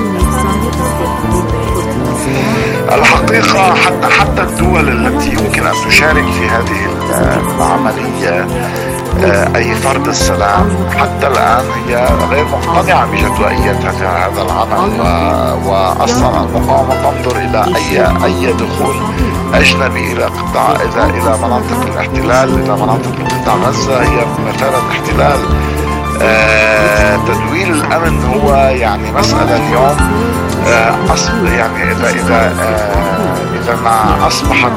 الحقيقة حتى حتى الدول التي يمكن أن تشارك في هذه العملية أي فرض السلام حتى الآن هي غير مقتنعة بجدوائية هذا العمل، وأصلا المقاومة تنظر إلى أي أي دخول أجنبي إلى قطاع إلى إلى مناطق الاحتلال إلى مناطق قطاع غزة هي مثلا احتلال. آه تدويل الأمن هو يعني مسألة اليوم أصل يعني إذا إذا إذا ما أصبحت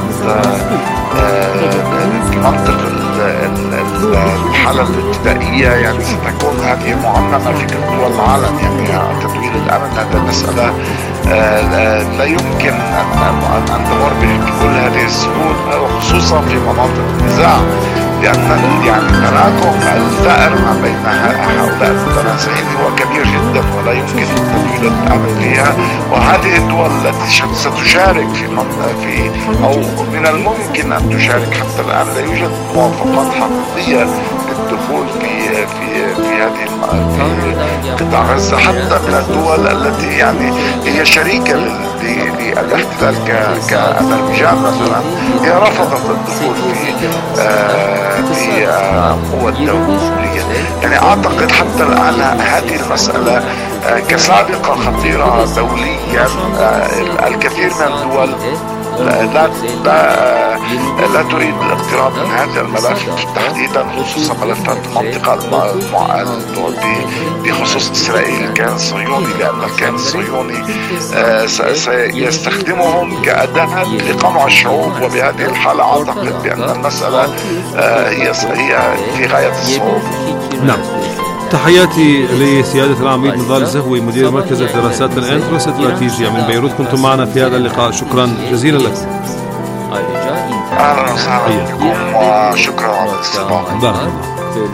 منطق الحالة الابتدائية يعني ستكون هذه معممة في كل دول العالم. يعني تدوير الأمن هذه مسألة لا يمكن أن تمر بكل هذه السهولة، وخصوصا في مناطق النزاع، لأن يعني تراكم الثأر ما بين هؤلاء المتنازعين هو كبير جدا ولا يمكن تدوير الأمن فيها. وهذه الدول التي ستشارك في في أو من الممكن أن تشارك حتى الآن لا يوجد موافقات حقيقية للدخول في في في هذه في قطاع غزة، حتى من الدول التي يعني هي شريكة للاحتلال كأذربيجان مثلا، هي رفضت الدخول في في قوة دولية. يعني أعتقد حتى الآن هذه المسألة كسابقة خطيرة دوليا. الكثير من الدول لا لا لا تريد الاقتراب من هذا الملف تحديدا، خصوصا ملفات المنطقة بخصوص إسرائيل الكيان الصهيوني، لأن الكيان الصهيوني سيستخدمهم كأداة لقمع الشعوب. وبهذه الحالة أعتقد بأن المسألة هي هي في غاية الصعوبة. نعم. تحياتي لسيادة العميد نضال الزهوي مدير مركز الدراسات الاستراتيجية من بيروت، كنتم معنا في هذا اللقاء، شكرا جزيلا لك. أهلا وسهلا بكم وشكرا على الاستضافة. بارك الله.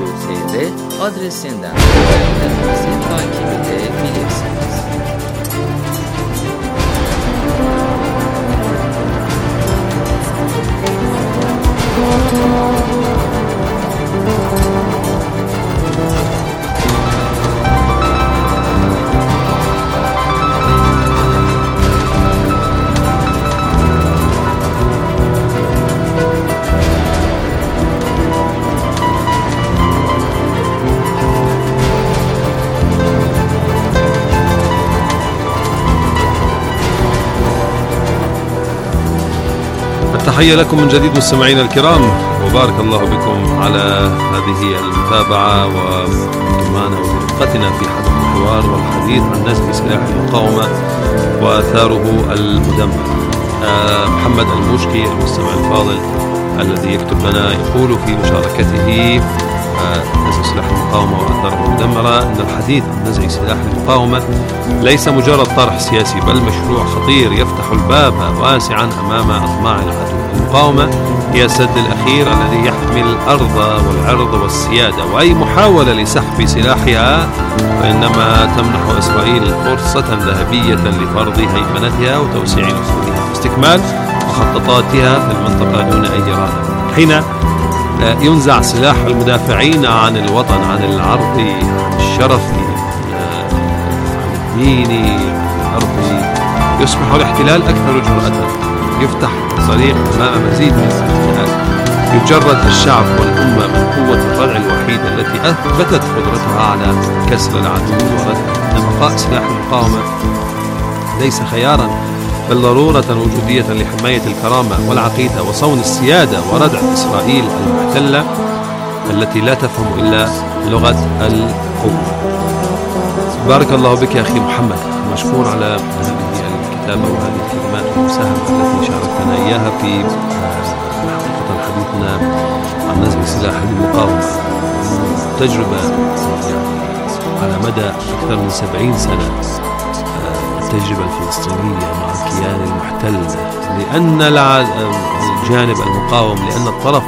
تحية لكم من جديد مستمعينا الكرام، وبارك الله بكم على هذه المتابعة وكنتم معنا ورفقتنا في حلقة الحوار والحديث عن نزع سلاح المقاومة وآثاره المدمرة. آه محمد الموشكي المستمع الفاضل الذي يكتب لنا يقول في مشاركته آه نزع سلاح المقاومة وآثاره المدمرة أن الحديث عن نزع سلاح المقاومة ليس مجرد طرح سياسي، بل مشروع خطير يفتح الباب واسعا أمام أطماع العدو. المقاومة هي السد الأخير الذي يحمي الأرض والعرض والسيادة، وأي محاولة لسحب سلاحها فإنما تمنح إسرائيل فرصة ذهبية لفرض هيمنتها وتوسيع نفوذها واستكمال مخططاتها في المنطقة دون أي رادع. حين ينزع سلاح المدافعين عن الوطن، عن العرض، عن الشرف، عن الدين، الأرض، يصبح الاحتلال أكثر جرأة، يفتح طريق أمام مزيد من الاحتلال، يجرد الشعب والأمة من قوة الردع الوحيدة التي أثبتت قدرتها على كسر العدو وردعه. إن بقاء سلاح المقاومة ليس خيارا بل ضرورة وجودية لحماية الكرامة والعقيدة وصون السيادة وردع إسرائيل المحتلة التي لا تفهم إلا لغة القوة. بارك الله بك يا أخي محمد، مشكور على هذه الكتابة وهذه الكلمات والمساهمة التي شاركتنا إياها في حقيقة حديثنا عن نزع سلاح المقاومة. تجربة على مدى أكثر من سبعين سنة، التجربة الفلسطينية مع الكيان المحتل، لأن الجانب المقاوم، لأن الطرف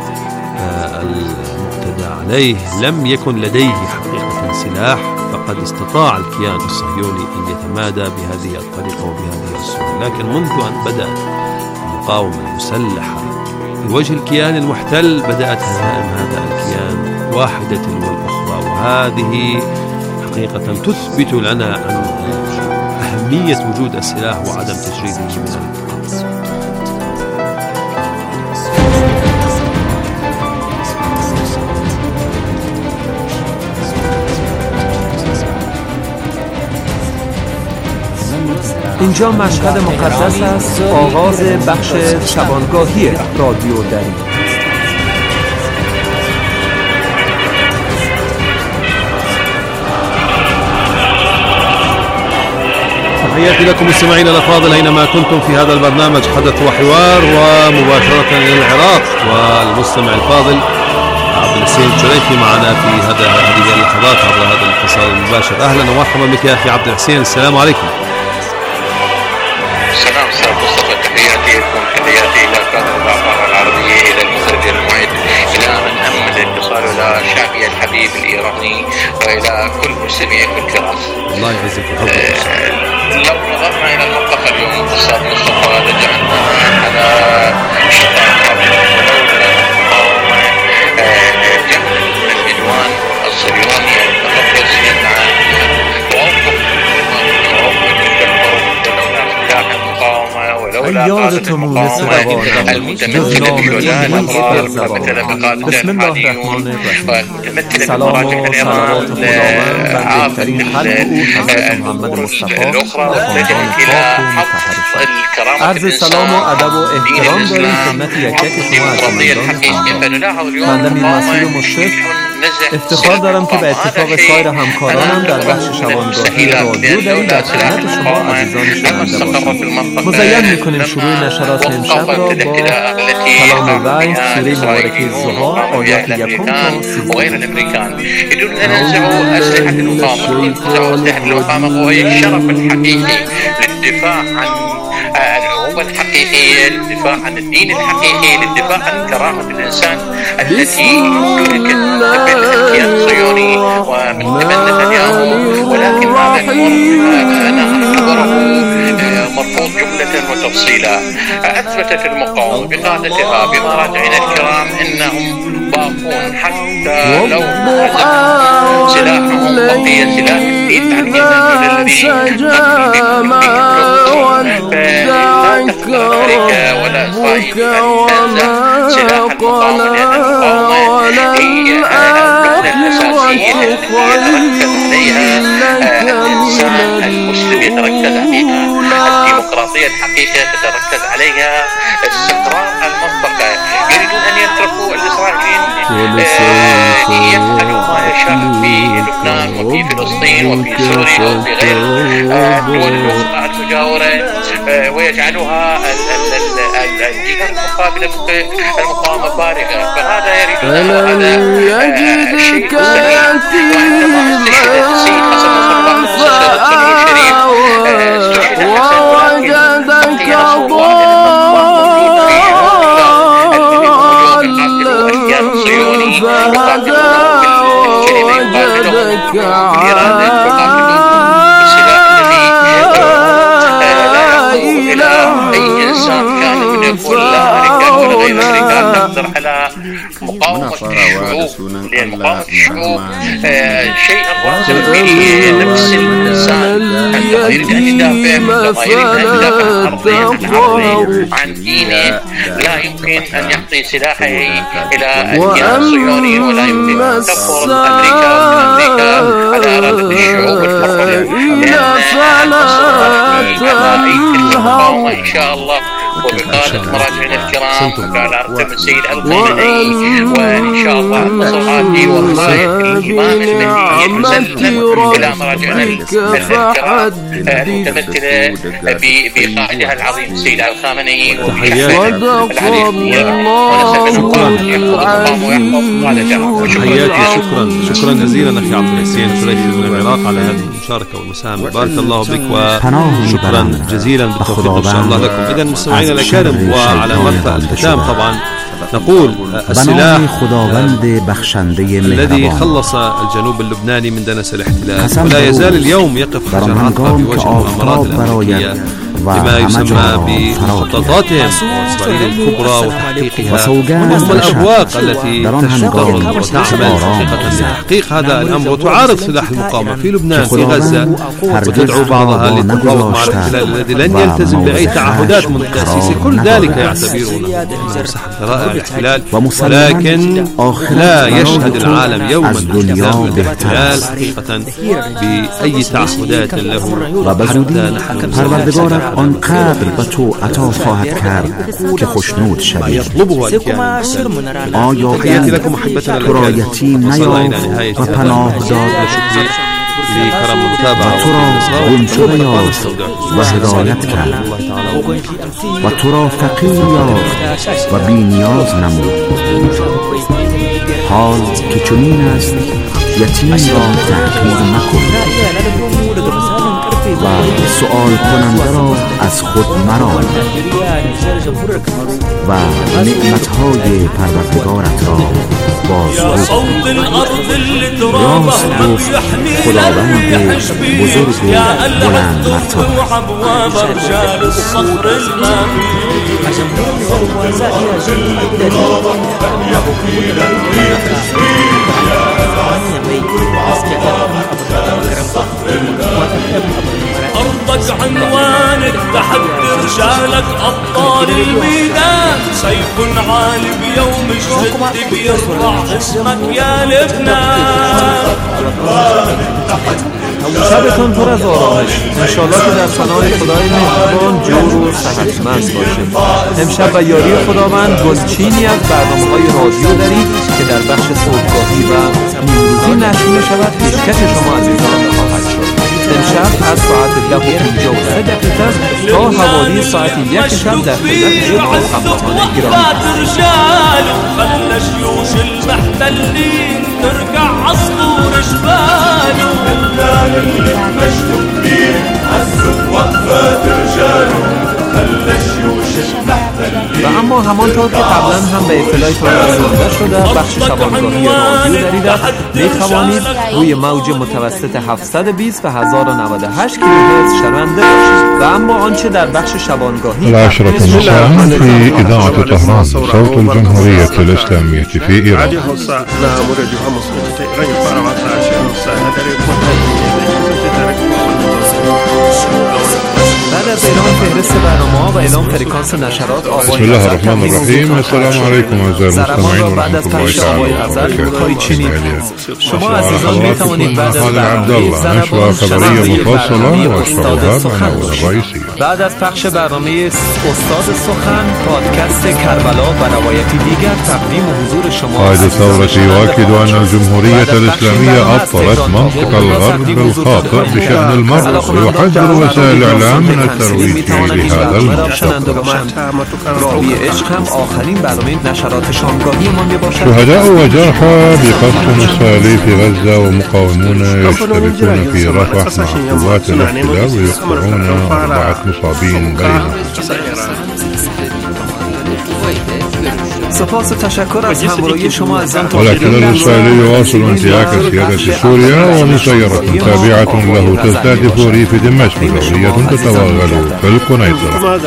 المعتدى عليه لم يكن لديه حقيقة سلاح، فقد استطاع الكيان الصهيوني أن يتمادى بهذه الطريقة وبهذه الصورة. لكن منذ أن بدأت المقاومة المسلحة بوجه الكيان المحتل بدأت هزائم هذا الكيان واحدة تلو الأخرى، وهذه حقيقة تثبت لنا أن أهمية وجود السلاح وعدم تجريده من الأرض. اینجا مشهد مقدس است، آغاز بخش شبانگاهی رادیو دری. تحياتي لكم مستمعينا الأفاضل أينما كنتم في هذا البرنامج حدث وحوار، ومباشرة إلى العراق. والمستمع الفاضل عبد الحسين شريفي معنا في هذا هذه اللحظات عبر هذا الاتصال المباشر. أهلا ومرحبا بك يا أخي عبد الحسين، السلام عليكم. السلام أستاذ مصطفى، تحياتي لكم، تحياتي إلى كافة الأعمار العربية، إلى المخرج المعد، إلى من أمن الاتصال، إلى شعبي الحبيب الإيراني، وإلى كل مستمعيكم الكرام. الله يعزك ويحفظك. لو نظرنا إلى المنطقة اليوم أستاذ مصطفى رجعنا على شتاء قبل ولولا المقاومة جهل من العدوان الصهيوني المتخصص يمنع توقف ولولا قادة المقاومة المتمثلة بولاء الأبرار مثل بقادة الحاديون والمتمثلة بمراجع الإيران عاصم الأمور الأخرى تجد إلى حفظ الكرامة الإنسان دين الإسلام والقضية الحقيقية. فنلاحظ اليوم المقاومة افتخار دارم که به اتفاق سایر همکارانم در بخش شبانگاهی رادیو داری در خدمت شما عزیزان شنونده باشیم. مزین میکنیم شروع نشرات امشب را با کلام وحی سوره مبارکه الضحی آیات یکم تا وغير الامريكان يريدون ان ينزعوا اسلحه المقاومه، ينزعوا اسلحه المقاومه وهي الشرف الحقيقي للدفاع عن العروبة الحقيقية، للدفاع عن الدين الحقيقي، للدفاع عن كرامة الإنسان التي تملكت بالكيان الصهيوني ومن قبل نتنياهو. ولكن هذا الأمر أنا أعتبره مرفوض جملة وتفصيلا. أثبتت المقاومة بقادتها بمراجعنا الكرام أنهم باقون حتى لو نزعوا سلاحهم بقي سلاح الدين تعليما ودعك ربك وما قلى وللآخرة خير لك من الأولى. الديمقراطية الحقيقية تتركز عليها استقرار المنطقة. يريدون أن يتركوا الإسرائيليين يفعلوا ما يشاء في لبنان وفي فلسطين وفي سوريا وفي غير الدول الأخرى المجاورة، ويجعلوها الجهة المقابلة المقاومة فارغة. فهذا يريدون هذا الشيء وعندما استشهد السيد حسن نصر الله الشريف ووجدك ضالا فهدى ووجدك مقاومة الشعوب، لأن مقاومة الشعوب شيء الرجل به نفس الإنسان، عندما يريد أن يدافع عندما يريد أن يدافع عن أرضه عن دينه لا يمكن أن يعطي سلاحه إلى الكيان الصهيوني، ولا يمكن أن تفرض أمريكا وأمريكا على أراضي الشعوب المحتلة، لأن المقاومة إن شاء الله وبقادة مراجعنا الكرام وعلى أرتم السيد الخامنئي، وإن شاء الله النصراتي وخائف الإمام المهدي يرسل إلى مراجعنا الكرام المتمثلة بقائدها العظيم السيد الخامنئي تحياتي. شكرا شكرا جزيلا أخي عبد الحسين شريفي من العراق على هذه المشاركة والمساهمة. بارك الله بك وشكرا جزيلا بالتوفيق إن شاء الله لكم. إذا مستمعينا الأكارم، وعلى مرفأ الختام طبعا نقول السلاح الذي خلص الجنوب اللبناني من دنس الاحتلال ولا يزال اليوم يقف حجر عقبة بوجه المؤامرات الأمريكية بما يسمى بمخططاتهم وإسرائيل الكبرى وتحقيقها، وهم الأبواق التي تشتغل وتعمل حقيقة لتحقيق هذا الأمر وتعارض سلاح المقاومة في لبنان في غزة، وتدعو بعضها للتفاوض مع الاحتلال الذي لن يلتزم بأي تعهدات من تأسيس. كل ذلك يعتبرونه مساحة ذرائع الاحتلال، ولكن لا يشهد العالم يوما التزام الاحتلال حقيقة بأي تعهدات له حتى نحن آنقدر به تو عطا خواهد کرد که خوشنود شوی. آیا تحياتي لكم محبتنا تو را یتیم نیافت و پناه داد؟ لكرم المتابعة و تو را گمشده یافت و هدایت کرد و تو را فقیر یافت و بی نیاز نمود. حال که چنین است یتیم را تحقیر مکن و سؤال کننده را از خود مران و نعمتهای پروردگارت را بازگو. راست گفت خداوند بزرگ و بلند مرتبه. أرضك عنوانك تحت رجالك أبطال الميدان، سيف عالي بيوم الجد بيرفع اسمك يا لبنان. شبتون پر از آرامش. انشالله که در پناه خدای مهربان جور و صحتمند باشید. امشب و یاری خداوند گلچینی از برنامه‌های رادیو دارید که در بخش صبحگاهی و نیمروزی نشر می‌شود. پیشکش شما عزیزان خواهد شد. امشب از ساعت ده و پنجاه و سه دقیقه تا حوالی ساعت یک شب در خدمت شما هموطنان گرامی ترجع عصفور جباله. المجد كبير عزت وقفات رجاله خلى الجيوش المحتلين. و اما همانطور که قبلا هم به اطلاعتان رسانده شده بخش شبانگاهی رادیو دارید می‌توانید روی موج متوسط هفتصد و بیست و هزار و نود و هشت کیلوهرتز شنونده باشید. و اما آنچه در بخش شبانگاهی العاشرة مساء في إذاعة طهران صوت الجمهورية الإسلامية في إيران. بعد از اعلام فهرست برنامه‌ها و اعلام فرکانس نشرات آوای بسم الله الرحمن الرحیم. السلام علیکم اعزائي المستمعین و بعد از رحمت پخش الله آوای تعالی غزل نورهای چینی شما عزیزان می توانید بعد از حال برنامه عبدالله نشر خبری مفصله و اشتراها برنامه رئیسی. بعد از پخش برنامه استاد سخن پادکست کربلا و روایتی دیگر تقدیم حضور شما قائد الثورة يؤكد أن الجمهورية الإسلامية أبطلت منطق الغرب الخاطئ بشأن المرأة ويحذر وسائل الإعلام من الترويج لهذا المنطق. راوی عشق هم آخرین برنامه نشرات شامگاهی ما میباشد. شهداء وجرحى بقصف إسرائيلي في غزة ومقاومون يشتركون في رفح مع قوات الاحتلال ويقطعون أربعة مصابين بينهم. سپاس و تشکر از همراهی شما عزیزان. ولكن الإسرائيلي يواصل انتهاك سيادة سوريا ومسيرة تابعة له تستهدف ريف دمشق دولية تتوغل في القنيطرة.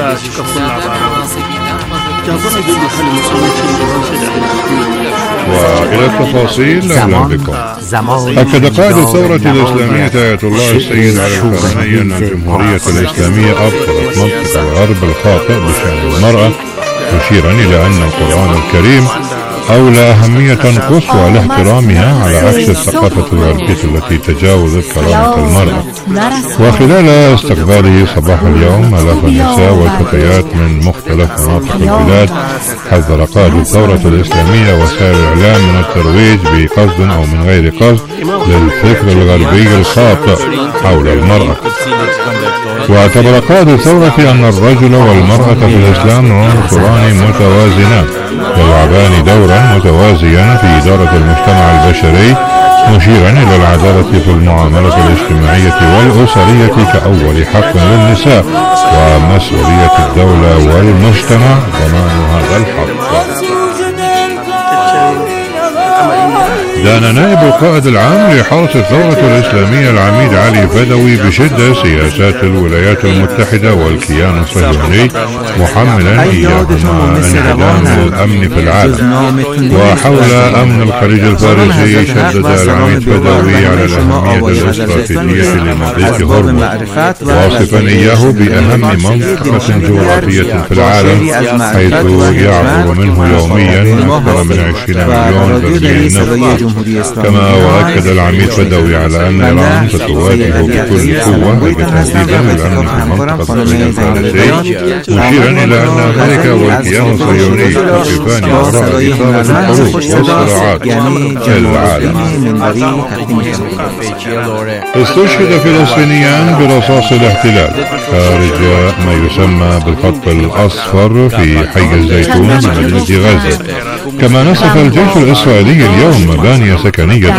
وإلى التفاصيل أهلا بكم. أكد قائد الثورة الإسلامية آية الله السيد علي الخامنئي أن الجمهورية الإسلامية أبطلت منطق الغرب الخاطئ بشأن المرأة، مشيرا إلى أن القرآن الكريم أولى أهمية قصوى لاحترامها على عكس الثقافة الغربية التي تجاوزت كرامة المرأة. وخلال استقباله صباح اليوم آلاف النساء والفتيات من مختلف مناطق البلاد حذر قائد الثورة الإسلامية وسائل الإعلام من الترويج بقصد أو من غير قصد للفكر الغربي الخاطئ حول المرأة. واعتبر قائد الثورة أن الرجل والمرأة في الإسلام عنصران متوازنان يلعبان دورا متوازيا في إدارة المجتمع البشري، مشيرا إلى العدالة في المعاملة الاجتماعية والأسرية كأول حق للنساء، ومسؤولية الدولة والمجتمع ضمان هذا الحق. دان نائب القائد العام لحرس الثورة الإسلامية العميد علي بدوي بشدة سياسات الولايات المتحدة والكيان الصهيوني، محملا إياهما انعدام الأمن في العالم. وحول أمن الخليج الفارسي شدد العميد بدوي على الأهمية الاستراتيجية لمضيق هرمز، واصفا إياه بأهم منطقة جغرافية في العالم حيث يعبر منه يوميا أكثر من عشرين مليون برميل نفط كما وأكد العميد بدوي على أن إيران ستواجه بكل قوة تهديدا للأمن في المنطقة الصينية الفارسي، مشيرا إلى أن أمريكا والكيان الصهيوني يقفان وراء إثارة الحروب والصراعات في العالم. استشهد فلسطينيان برصاص الاحتلال خارج ما يسمى بالخط الأصفر في حي الزيتون بمدينة غزة. كما نسف الجيش الإسرائيلي اليوم مباني سكنية